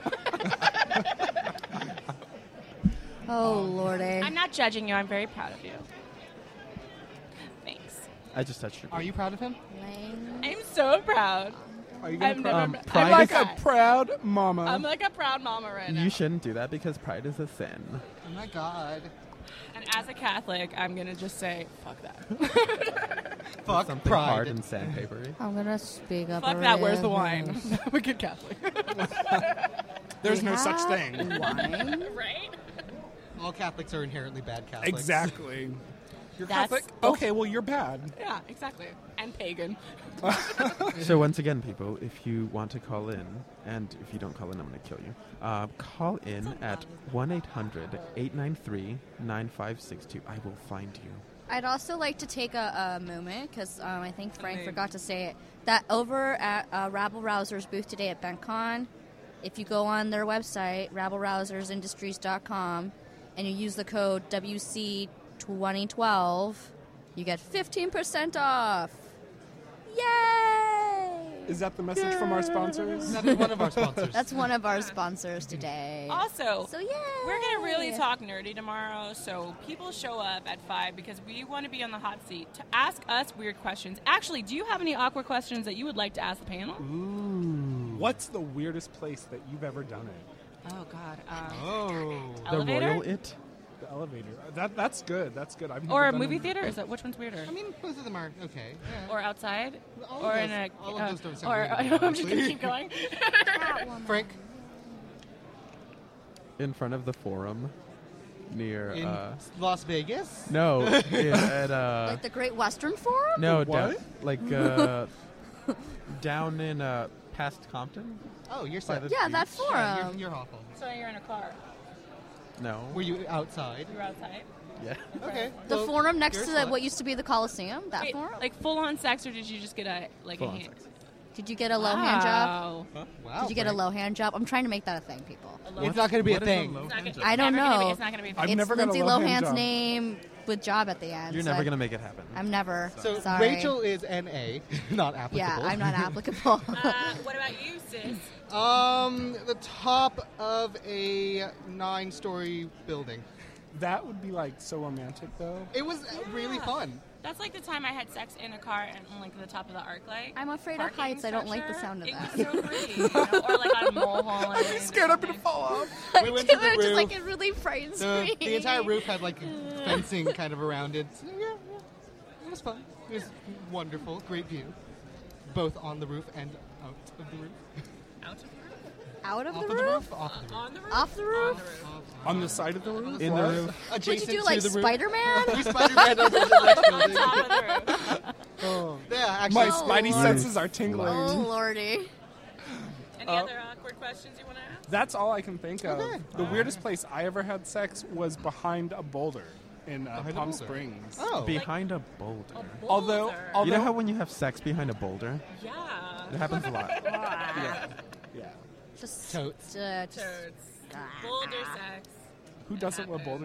Oh, Lordy. I'm not judging you. I'm very proud of you. Thanks. I just touched your. Are you proud of him? Lame. I'm so proud. Are you I've gonna cry? never. Um, I'm pride like is- a, A proud mama. I'm like a proud mama right now. You shouldn't do that because pride is a sin. Oh my god. And as a Catholic, I'm gonna just say, fuck that. Fuck Something pride. hard and sandpapery. I'm going to speak up. Fuck that. Where's the wine? I'm a good Catholic. There's no such thing. Wine? Right? All Catholics are inherently bad Catholics. Exactly. You're That's- Catholic? Okay, well, you're bad. Yeah, exactly. And pagan. So once again, people, if you want to call in, and if you don't call in, I'm going to kill you. Call in at 1-800-893-9562. I will find you. I'd also like to take a moment, because I think Frank forgot to say it, that over at Rabble Rousers booth today at BentCon, if you go on their website, rabblerousersindustries.com, and you use the code WC2012, you get 15% off. Yay! Is that the message from our sponsors? That is one of our sponsors. That's one of our sponsors today. Also, So, yay! we're going to really talk nerdy tomorrow, so people show up at 5 because we want to be on the hot seat to ask us weird questions. Actually, do you have any awkward questions that you would like to ask the panel? What's the weirdest place that you've ever done it? Oh, God. Oh. The Elevator? Royal It? The elevator. That's good. That's good. I've never Or a done movie it. theater? Is that which one's weirder? I mean, both of them are okay. Yeah. Or outside? All of Or those- in a. all of those don't sound or weird to me, I'm just going to honestly. keep going. Frank, In front of the Forum near... in Las Vegas? no, at... Like the Great Western Forum? no, What? down in past Compton? Oh, you're By set. the Yeah, that beach? Yeah, forum. you're awful. So you're in a car. No. Were you outside? You're outside. Yeah. Okay. The well, forum next you're to a the, slut. what used to be the Coliseum? That Wait, forum? like full on sex, or did you just get a Full a on hand? sex. Did you get a low hand job? Wow. Wow, Did you get a Frank. low hand job? I'm trying to make that a thing, people. It's not going to be a What is a thing. low It's not hand gonna- job? I don't never gonna be- know. it's not going to be a I've thing. It's never got a Lindsay low-hand Lohan's job. name with job at the end. You're so never going to make it happen. I'm never. So sorry. Rachel is NA, not applicable. Yeah, I'm not applicable. What about you, sis? The top of a 9-story building. That would be like so romantic, though. It was really fun. That's like the time I had sex in a car and on like the top of the arc light. I'm afraid of parking heights. I don't like the structure. sound of It that. was so pretty. You know? Or like on a mole hole. I'm Scared I'm gonna fall off. We went to the Just roof. like it really frightens me. The entire roof had like fencing kind of around it. So, yeah, it was fun. It was wonderful, great view, both on the roof and out of the roof. Out of the Out of Off the of the roof? roof, off of the roof. On the roof? Off the roof? On the side of the roof? In the What? roof. Would Adjacent you do like to the roof. Spider-Man? We Spider-Man over the next On building. top of the roof. Oh. Yeah, actually. My Oh, spidey Lord. senses are tingling. Oh, lordy. Any other awkward questions you want to ask? That's all I can think of. Okay. The weirdest place I ever had sex was behind a boulder in Behind a Palm boulder. Springs. Oh. Behind a boulder. Although, You know how when you have sex behind a boulder? Yeah. It happens a lot. yeah. Just, Totes. just Toads. Boulder sex. Who doesn't love boulder sex?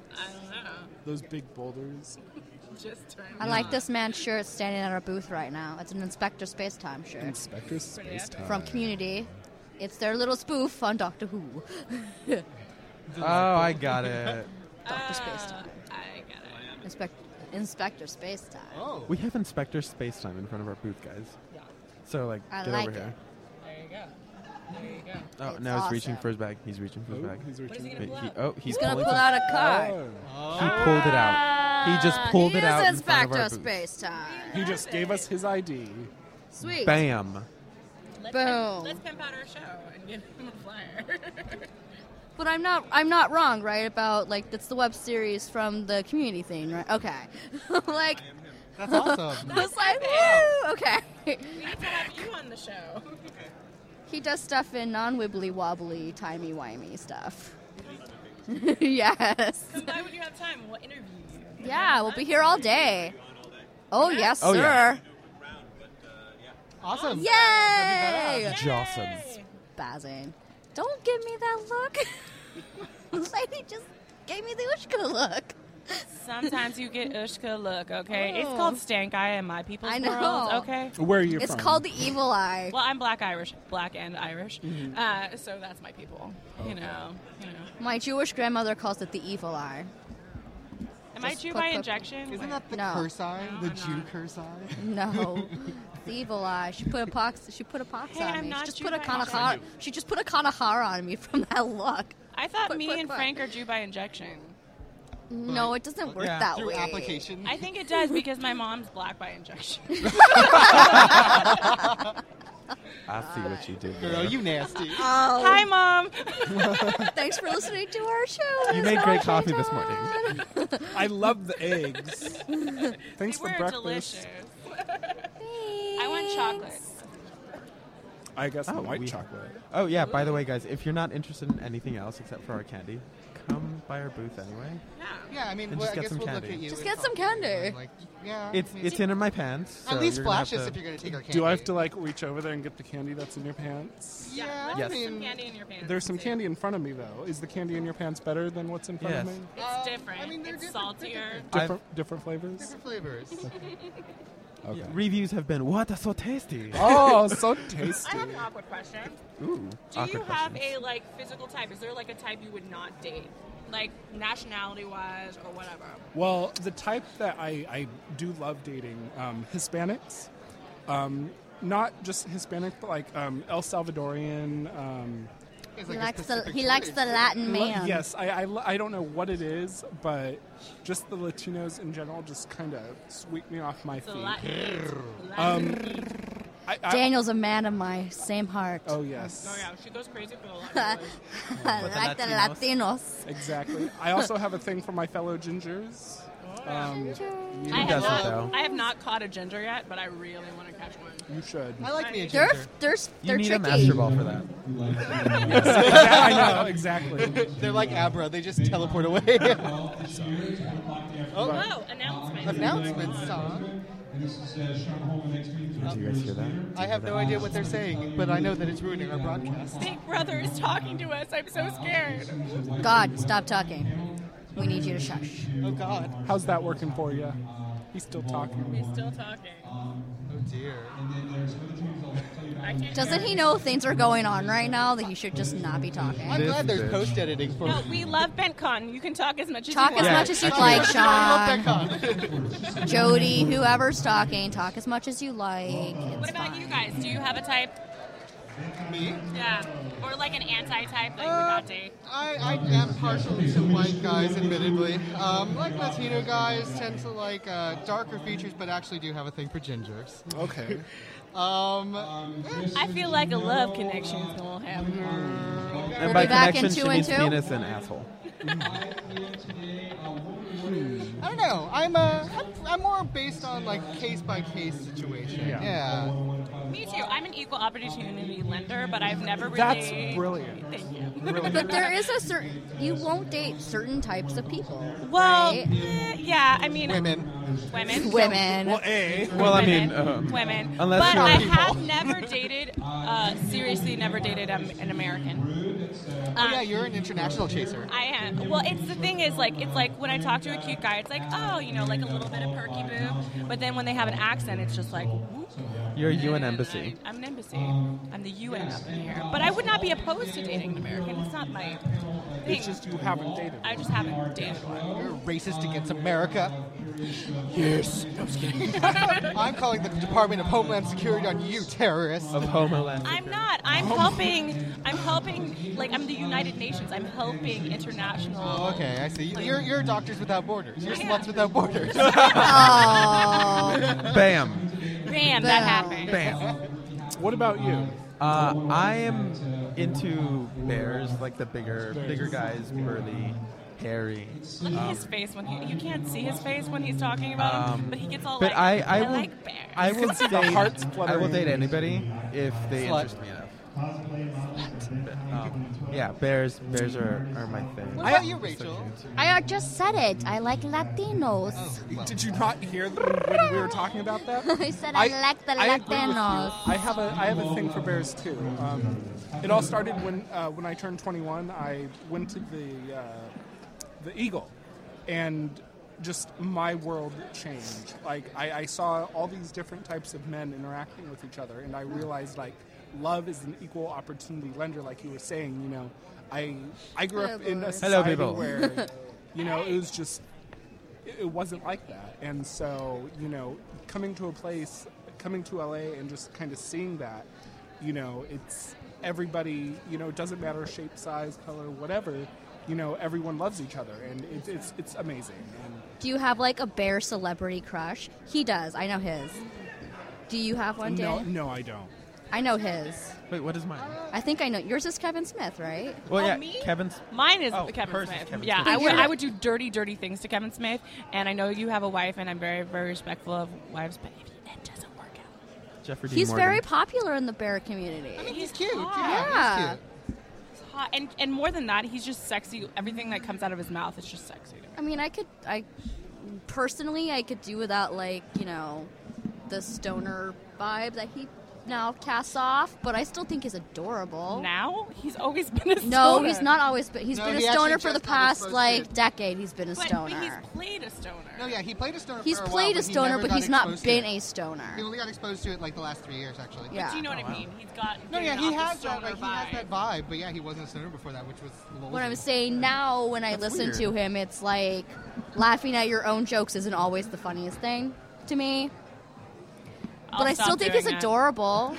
I don't know. Those big boulders. Just trying. I like this man's shirt standing at our booth right now. It's an Inspector Spacetime shirt Inspector Space Time. from Community. It's their little spoof on Doctor Who. Oh, I got it. Doctor Spacetime. I get it. Inspector Spacetime. Oh. We have Inspector Spacetime in front of our booth, guys. Yeah. So, like, I get like over it. here. There you go. There you go. Oh, It's now he's reaching awesome. for his bag. He's reaching for his Oh, bag. he's What is he reaching. gonna Wait, pull out? he's He's gonna pulling pull some- out a card. He pulled it out. He just pulled it out in He's front of our Inspector booth. Spacetime. He just gave us his ID. Sweet. Bam. Boom. Let's pimp out our show and give him a flyer. But I'm not wrong, right? About like it's the web series from the Community thing, right? Okay. Like That's awesome. I was like, woo! Okay. We need to have you on the show. He does stuff in non-wibbly wobbly, timey wimey stuff. Yes. Why would you have time? We'll interview you. Yeah, we'll be here all day. Oh yes, Oh, sir. yeah. Awesome. Yay! Jawsome. Bazzing. Don't give me that look. Lady just gave me the Ushka look. Sometimes you get Ushka look, okay? It's Oh. called stank eye in my people's I know. world, okay? Where are you It's from? called the evil eye. Well, I'm black and Irish, so that's my people. You know. My Jewish grandmother calls it the evil eye. Am I Just Jew put- by put- injection? Isn't that the No. curse eye? No, The I'm Jew not. curse eye? No, the evil eye. She put a pox. She put a pox Hey, on I'm me. not She just Jew put a by kanahara. injection. She just put a kanahara on me from that look. I thought Put- me put- and put. Frank are Jew by injection. No, it doesn't work that Through way. application. I think it does because my mom's black by injection. I see what you did Girl, there. you nasty. Oh, Hi, Mom. thanks for listening to our show. You It's made great Nacho coffee this time. morning. I love the eggs. Thanks They for were breakfast. delicious. I want chocolate. I guess the Oh, white we- chocolate. Oh, yeah, by the way, guys, if you're not interested in anything else except for our candy, come by our booth anyway. Yeah, I mean, And well, just I get guess some we'll candy. look at you. Just and get some talk to you candy. and, like, yeah, It's I mean, in my pants. So at least you're gonna flash have us to- if you're going to take our candy. Do I have to like reach over there and get the candy that's in your pants? Yeah, let's Yes. put I some mean, candy in your pants. There's some See. candy in front of me though. Is the candy in your pants better than what's in front of Yes. me? It's different. I mean, they're it's different. They're saltier. Different flavors. different flavors. Okay. Reviews have been, what, that's so tasty. Oh, so I tasty. have an awkward question. Ooh, Do you awkward have questions. a like physical type? Is there like a type you would not date, like nationality wise or whatever? Well, the type that I do love dating, Hispanics. Not just Hispanic, but like El Salvadorian. It's He like a likes the specific he likes the choice. Latin man. Yes, I don't know what it is, but just the Latinos in general just kind of sweep me off my So feet. Latin. Daniel's a man of my same heart. Oh yes, Oh yeah, she goes crazy for the Latin. I With the like the Latinos. Latinos. exactly. I also have a thing for my fellow gingers. I doesn't, have, though? I have not caught a ginger yet, but I really want to catch one. You should. I like me a They're ginger. they're You they're need tricky. a master ball for that. I know exactly. They're like Abra. They just teleport away. Oh, announcement. Announcement song. Did you guys hear that? I have no idea what they're saying, but I know that it's ruining our broadcast. Big Brother is talking to us. I'm so scared. God, stop talking. We need you to shush. Oh God. How's that working for you? He's still talking. He's still talking. Oh dear. I can't Doesn't he know things are going on right now that he should just not be talking? I'm This glad there's bitch. post editing for. No, we love BentCon. You can talk as much as Talk you as want. much as you'd actually, like, I Sean. love that con. Jody, whoever's talking, talk as much as you like. It's What about fine. you guys? Do you have a type? Me? Yeah. Or like an anti-type that you would not date? I am partial to white guys, admittedly. Like Latino guys tend to like darker features, but actually do have a thing for gingers. Okay. I feel like a love connection is going to happen. And We'll by be back in connection, 2 she and means 2. penis and asshole. I don't know. I'm more based on like case by case situation. Yeah. Me too. I'm an equal opportunity lender, but I've never really. That's brilliant. Thank you. But there is a certain. You won't date certain types of people. Well, right? yeah. I mean, Women. Women. Women. Well, A. Well, I mean, women. unless but you're- I have never dated, seriously never dated an American. Oh, yeah, you're an international chaser. I am. Well, it's the thing is, like, it's like when I talk to a cute guy, it's like, oh, you know, like a little bit of perky boob. But then when they have an accent, it's just like, whoop. You're a UN embassy. I'm an embassy. I'm the UN up in here. But I would not be opposed to dating an American. It's not my thing. It's just you haven't dated. I just haven't dated one. You're racist against America. Yes. No, I'm just kidding. I'm calling the Department of Homeland Security on you, terrorists. Of Homeland. I'm not. I'm helping. Like, I'm the United Nations. I'm helping international. Oh, okay, I see. You're Doctors Without Borders. You're I am. Sluts Without Borders. Oh. Bam. Bam, that happened. Bam. What about you? I am into bears, like the bigger guys, burly, hairy. Look at his face when you can't see his face when he's talking about him, but he gets all But like, I will, like bears. I will see the hearts date. I fluttering. will date anybody if they Slut. interest me enough. Yeah, bears are my thing. What about you, Rachel? I just said it. I like Latinos. Did you not hear them when we were talking about that? I said I like the I agree with you. Latinos. I have a thing for bears too. It all started when I turned 21. I went to the Eagle, and just my world changed. Like I saw all these different types of men interacting with each other, and I realized like love is an equal opportunity lender. Like you were saying, you know, I grew up in a Hello, society people. where you know it was just it wasn't like that, and so you know coming to LA and just kind of seeing that, you know, it's everybody, you know, it doesn't matter shape, size, color, whatever, you know, everyone loves each other, and it's amazing. And Do you have like a bear celebrity crush? He does. I know his. Do you have one, Dan? no, I don't. I know his. Wait, what is mine? I think I know. Yours is Kevin Smith, right? Well, yeah, me? Kevin's. Mine is Oh, Kevin hers is Smith. Kevin Yeah, Smith. I would do dirty things to Kevin Smith, and I know you have a wife, and I'm very, very respectful of wives, but if it doesn't work out. Jeffrey D. He's Morgan. very popular in the bear community. I mean, he's cute. hot. Yeah, Yeah. he's cute. It's hot. And more than that, he's just sexy. Everything that comes out of his mouth is just sexy to me. I mean, I personally, I could do without, like, you know, the stoner vibe that he now casts off, but I still think he's adorable. Now? He's always been a stoner. No, he's not always been. He's No, been a he actually stoner for the just got past, exposed like, to it. decade. He's been a But stoner. he's played a stoner. No, yeah, he played a stoner He's for a while, played a but he stoner, never but got he's not exposed to been it. a stoner. He only got exposed to it like the last 3 years, actually. Yeah. But you know what I mean? He's got. No, yeah, getting he off has the that. Like, stoner he has that vibe. vibe, but yeah, he wasn't a stoner before that, which was. What I'm saying now, when I That's listen weird. to him, it's like laughing at your own jokes isn't always the funniest thing to me. I'll But I stop still think doing he's that. adorable.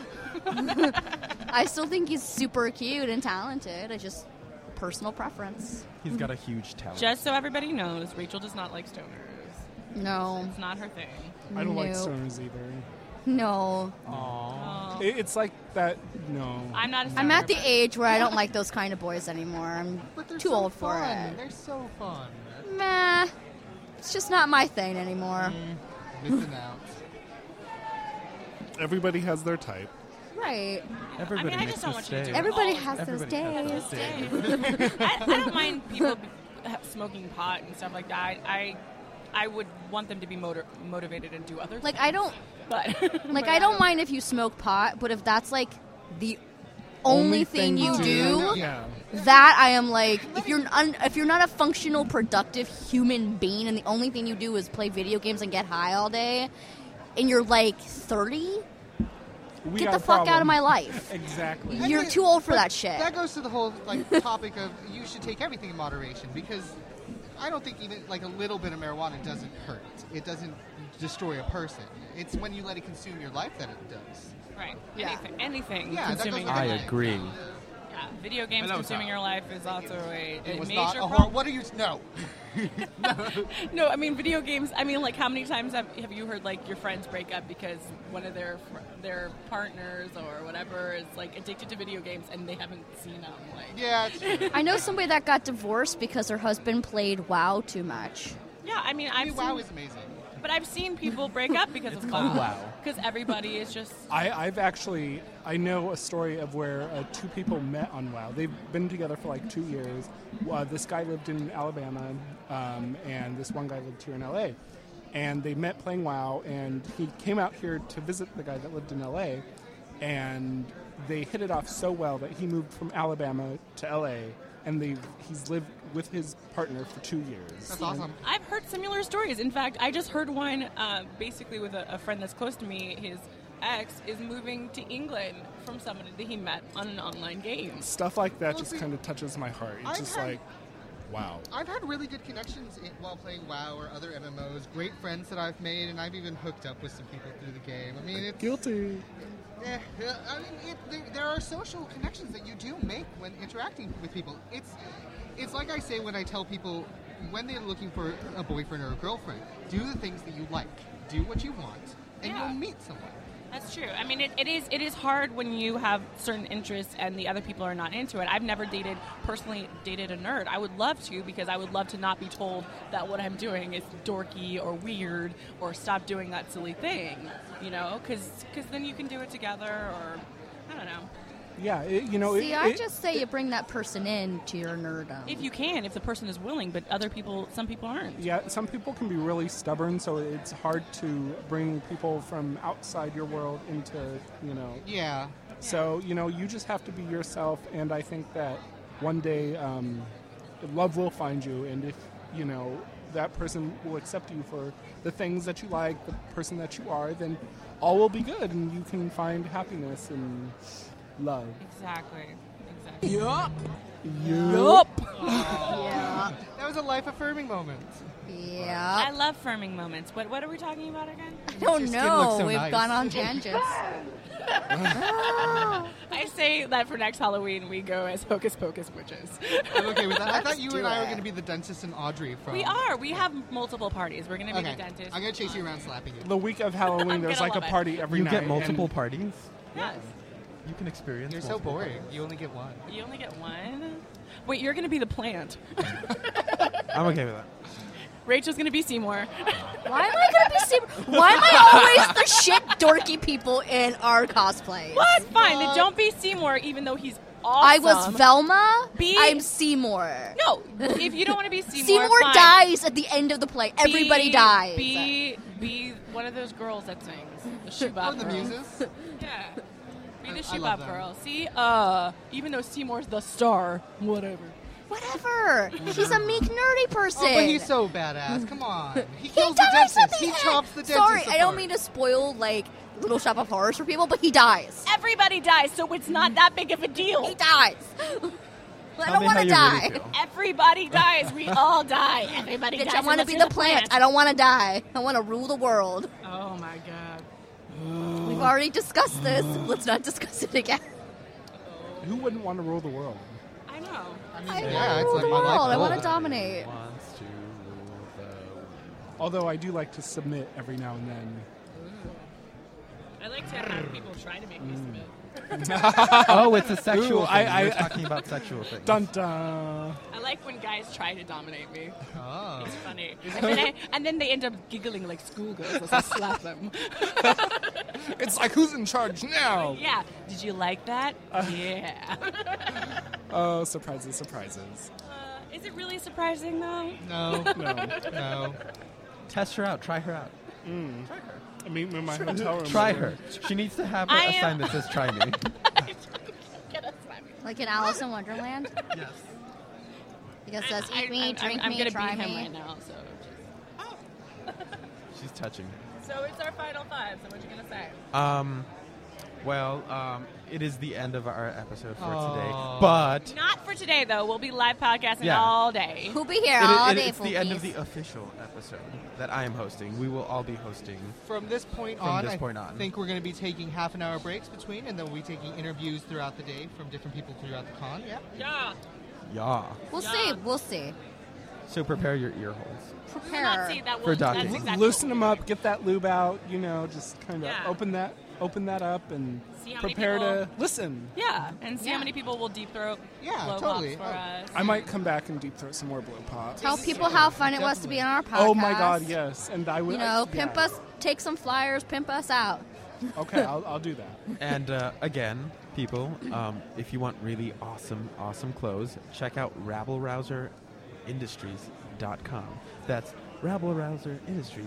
I still think he's super cute and talented. It's just personal preference. He's got a huge talent. Just so everybody knows, Rachel does not like stoners. No. It's not her thing. I don't like Nope. stoners either. No. Oh. It's like that. No. I'm not a stoner. I'm at the but- age where I don't like those kind of boys anymore. I'm But they're too so old for fun. it. They're so fun. Meh. It's just not my thing anymore. Missing out. Everybody has their type. Right. Everybody I makes just don't want you to mistakes. do it. Everybody all has those Everybody has days. those days. I don't mind people smoking pot and stuff like that. I would want them to be motivated and do other Like, things. I don't But Like, I don't mind if you smoke pot, but if that's like the only thing you do, Yeah. that I am like, if you're not a functional, productive human being, and the only thing you do is play video games and get high all day, and you're like 30, We get got the a fuck out problem. of my life. Exactly. You're too old for that shit. That goes to the whole like topic of you should take everything in moderation, because I don't think even like a little bit of marijuana doesn't hurt. It doesn't destroy a person. It's when you let it consume your life that it does. right. Yeah. Anything Yeah, that consuming goes your I with life. agree. Yeah, video games Hello, consuming Tom. your life is also a It was major not a problem. What are you? No. No, I mean video games. I mean, like, how many times have you heard like your friends break up because one of their partners or whatever is like addicted to video games and they haven't seen them? Like, Yeah. It's true. I know somebody that got divorced because her husband played WoW too much. yeah. I mean, I I've mean, seen, WoW is amazing. but I've seen people break up because It's of called WoW. WoW. Because everybody is just. I know a story of where two people met on WoW. They've been together for like 2 years. This guy lived in Alabama, and this one guy lived here in LA. and they met playing WoW, and he came out here to visit the guy that lived in LA, and they hit it off so well that he moved from Alabama to LA, and he's lived with his partner for 2 years. That's awesome. I've heard similar stories. In fact, I just heard one basically with a friend that's close to me. His ex is moving to England from somebody that he met on an online game. Stuff like that Well, just see, kind of touches my heart. It's I've just had- like, wow. I've had really good connections while playing WoW or other MMOs. Great friends that I've made, and I've even hooked up with some people through the game. I mean, it's Guilty. there are social connections that you do make when interacting with people. It's like I say when I tell people when they're looking for a boyfriend or a girlfriend, do the things that you like, do what you want, and Yeah. you'll meet someone. That's true. I mean, it is hard when you have certain interests and the other people are not into it. I've never personally dated a nerd. I would love to, because I would love to not be told that what I'm doing is dorky or weird, or stop doing that silly thing, you know? Because then you can do it together, or I don't know. Yeah, See, I just say you bring that person in to your nerdom. If you can, if the person is willing, but some people aren't. Yeah, some people can be really stubborn, so it's hard to bring people from outside your world into, Yeah. So, you just have to be yourself, and I think that one day love will find you, and if, that person will accept you for the things that you like, the person that you are, then all will be good, and you can find happiness and love. Exactly. Yup. Yeah. That was a life-affirming moment. Yeah. I love firming moments. What are we talking about again? I don't Your skin know. looks so We've nice. gone on tangents. I say that for next Halloween we go as Hocus Pocus witches. I'm okay with that. I thought you do and I were it. going to be the dentist and Audrey from... We are. We have multiple parties. We're going to be Okay. the dentist. I'm going to chase you around slapping you. The week of Halloween, I'm there's gonna like a love it. party every You night. get multiple and- parties. Yes. You can experience. You're so multiple boring. parties. You only get one. You only get one? Wait, you're going to be the plant. I'm okay with that. Rachel's going to be Seymour. Why am I gonna be Why am I always the shit dorky people in our cosplays? What? Fine. Then don't be Seymour, even though he's awesome. I was Velma. Be- I'm Seymour. No, if you don't want to be Seymour, Seymour fine. dies at the end of the play. Everybody dies. Be one of those girls that sings. The shoe Oh, bop the girl. muses? Yeah. Be the I shoe love bop them. girl. See, even though Seymour's the star, whatever. Whatever. He's a meek, nerdy person. Oh, but he's so badass. Come on. He He kills the dies at dentist. the He end. chops the dentist Sorry, I don't apart. mean to spoil Little Shop of Horrors for people, but he dies. Everybody dies, so it's not that big of a deal. He dies. I Tell don't me want how to you die. really feel. Everybody dies. We all die. Everybody Bitch, dies. I want to unless be you're the plant. I don't want to die. I want to rule the world. Oh my god. We've already discussed this. Let's not discuss it again. Who wouldn't want to rule the world? I know. I mean, I yeah, it's rule like the my life world. I want to goal. dominate. Wants to rule the world. Although I do like to submit every now and then. I like to have people try to make me submit. Oh, it's a sexual Ooh, thing. I- We're talking about sexual things. Dun dun. I like when guys try to dominate me. Oh. It's funny. And then they end up giggling like schoolgirls as I slap them. It's like, who's in charge now? Yeah. Did you like that? Yeah. Oh, surprises, surprises. Is it really surprising though? No, No. no. Test her out. Try her out. I mean, in my hotel room. Try her. She needs to have I a am- sign that says "Try me." Get us slap me. Like in Alice in Wonderland? Yes. Because it says, eat me, drink I'm me, gonna try beat him me. right now. She's touching. So it's our final five. So what you gonna say? It is the end of our episode for today. Aw. But Not for today though. We'll be live podcasting Yeah. all day. Who'll be here all day, it's the end of Foopies? the official episode that I am hosting. We will all be hosting. From this point From on, this I point on. think we're going to be taking half-an-hour breaks between, and then we'll be taking interviews throughout the day from different people throughout the con. Yeah. Yeah. Yeah. We'll see. We'll see. So prepare your ear holes. We will Prepare. not see that. For Will, Dr. that's Who. exactly Loosen what them we'll up, get that lube out, just kind of Yeah. open that up and See how many prepare to people- listen. do. Yeah, and see Yeah. how many people will deep throat Yeah, blow totally. pops for us. I might come back and deep throat some more blow pops. Tell people how fun it was to be on our podcast. Oh my god, yes. And I would Pimp yeah. us, take some flyers, pimp us out. Okay, I'll do that. And again, people, if you want really awesome clothes, check out RabbleRouserIndustries.com. That's RabbleRouserIndustries.com.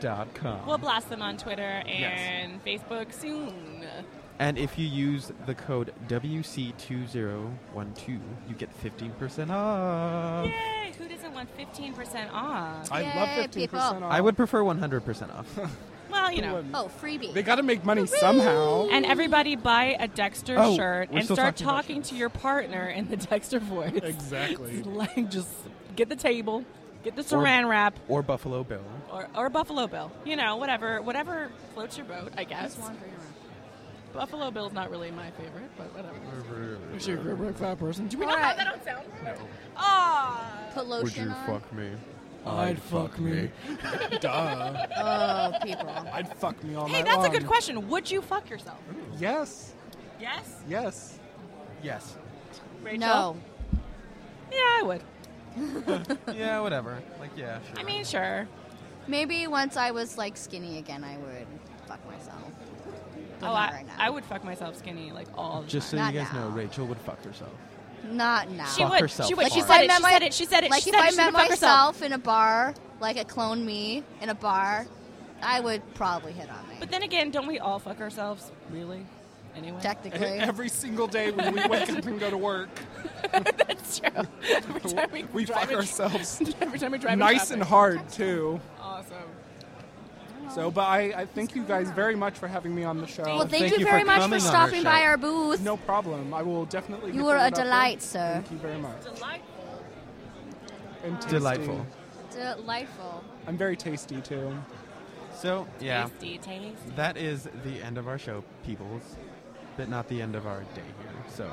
funnyordie.com. We'll blast them on Twitter and Facebook soon. And if you use the code WC2012, you get 15% off. Yay! Who doesn't want 15% off? I love 15% people. off. I would prefer 100% off. Well, you know. Oh, freebie. They got to make money somehow. And everybody buy a Dexter Oh, shirt we're and still start talking about talking to your partner in the Dexter voice. Exactly. Like, just get the table, get the saran wrap, Or Buffalo Bill. or Buffalo Bill. You know, whatever floats your boat, I guess. Buffalo Bill's not really my favorite, but whatever. Is she a great fat person? Do we not have that on sound? No. Ah. Put lotion on. me? I'd fuck me. Duh. Oh, people. I'd fuck me all Hey, night that's long. a good question. Would you fuck yourself? Yes. Yes. Yes. Yes. Rachel? No. Yeah, I would. Yeah, whatever. Like, yeah, sure. I mean, sure. Maybe once I was like skinny again, I would fuck myself. But Oh, not right now. I would fuck myself skinny like all the Just so time. you Not guys know, now. Rachel would fuck herself. Not now. She Fuck would. herself She would. hard. She If said I it. met She my- said it. She said it. Like she if said I it. She met would fuck herself. myself in a bar, like a clone me in a bar, I would probably hit on me. But then again, don't we all fuck ourselves? Really? Anyway. Technically. Every single day when we wake up and go to work, That's true. Every time we drive fuck in- ourselves. Every time we drive in Nice and traffic. hard, too. Awesome. So, but I thank you guys very much for having me on the show. Well, thank Thank you you very for much for coming on our stopping by show. our booth. No problem. I will definitely. You get were the a word out there. delight, sir. Thank you very much. And tasty. Delightful. Delightful. I'm very tasty too. So, yeah, Tasty. that is the end of our show, peoples. But not the end of our day here. So,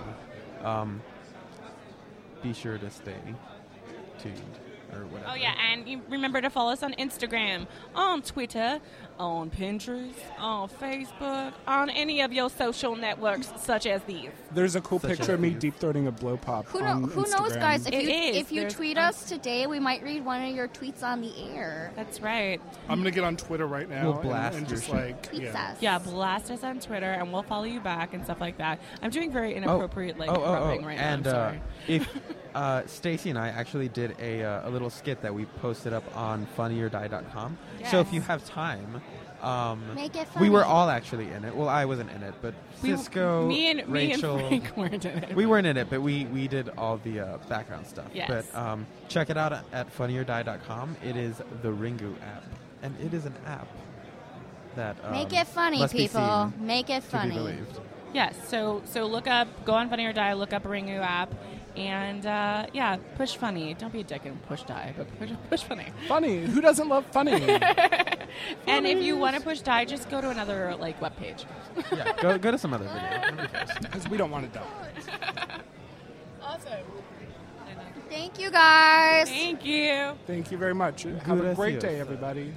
be sure to stay tuned or whatever. Oh yeah, and you remember to follow us on Instagram, on Twitter, on Pinterest, on Facebook, on any of your social networks such as these. There's a cool Such picture of me as- deep throating a blow pop. Who on knows, Instagram. guys? It is. If you There's- tweet us today, we might read one of your tweets on the air. That's right. I'm gonna get on Twitter right now We'll blast and your just shit. like Tweets us. Yeah, blast us on Twitter, and we'll follow you back and stuff like that. I'm doing very inappropriate rubbing right and now. I'm sorry. if Stacy and I actually did a little skit that we posted up on funnyordie.com. So if Yes. you have time, Make it we were funny. all actually in it. Well, I wasn't in it, but Cisco, me and Rachel, Frank weren't in it. we weren't in it, but we did all the background stuff. Yes. But check it out at funnyordie.com. It is the Ringu app, and it is an app that Make it funny, must be people. seen Make it to be funny. believed. Yes, so look up, go on Funny or Die, look up Ringu app, and yeah, push funny. Don't be a dick and push die, but push funny. funny. Who doesn't love funny? And if you want to push die, just go to another like webpage. Yeah, go to some other video. Nobody cares. Because we don't want to die. Awesome. Thank you, guys. Thank you. Thank you very much. Have a great Gracias. day, everybody.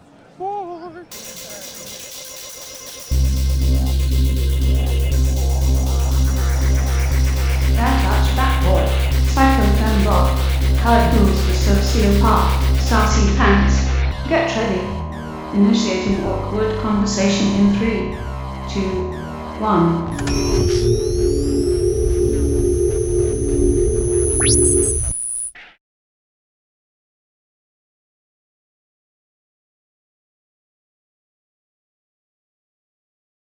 Bad Touch Bat Boy, Psycho Rock, Colored Boots for Sociopath, Sassy Pants. Get ready. Initiating awkward conversation in 3, 2, 1.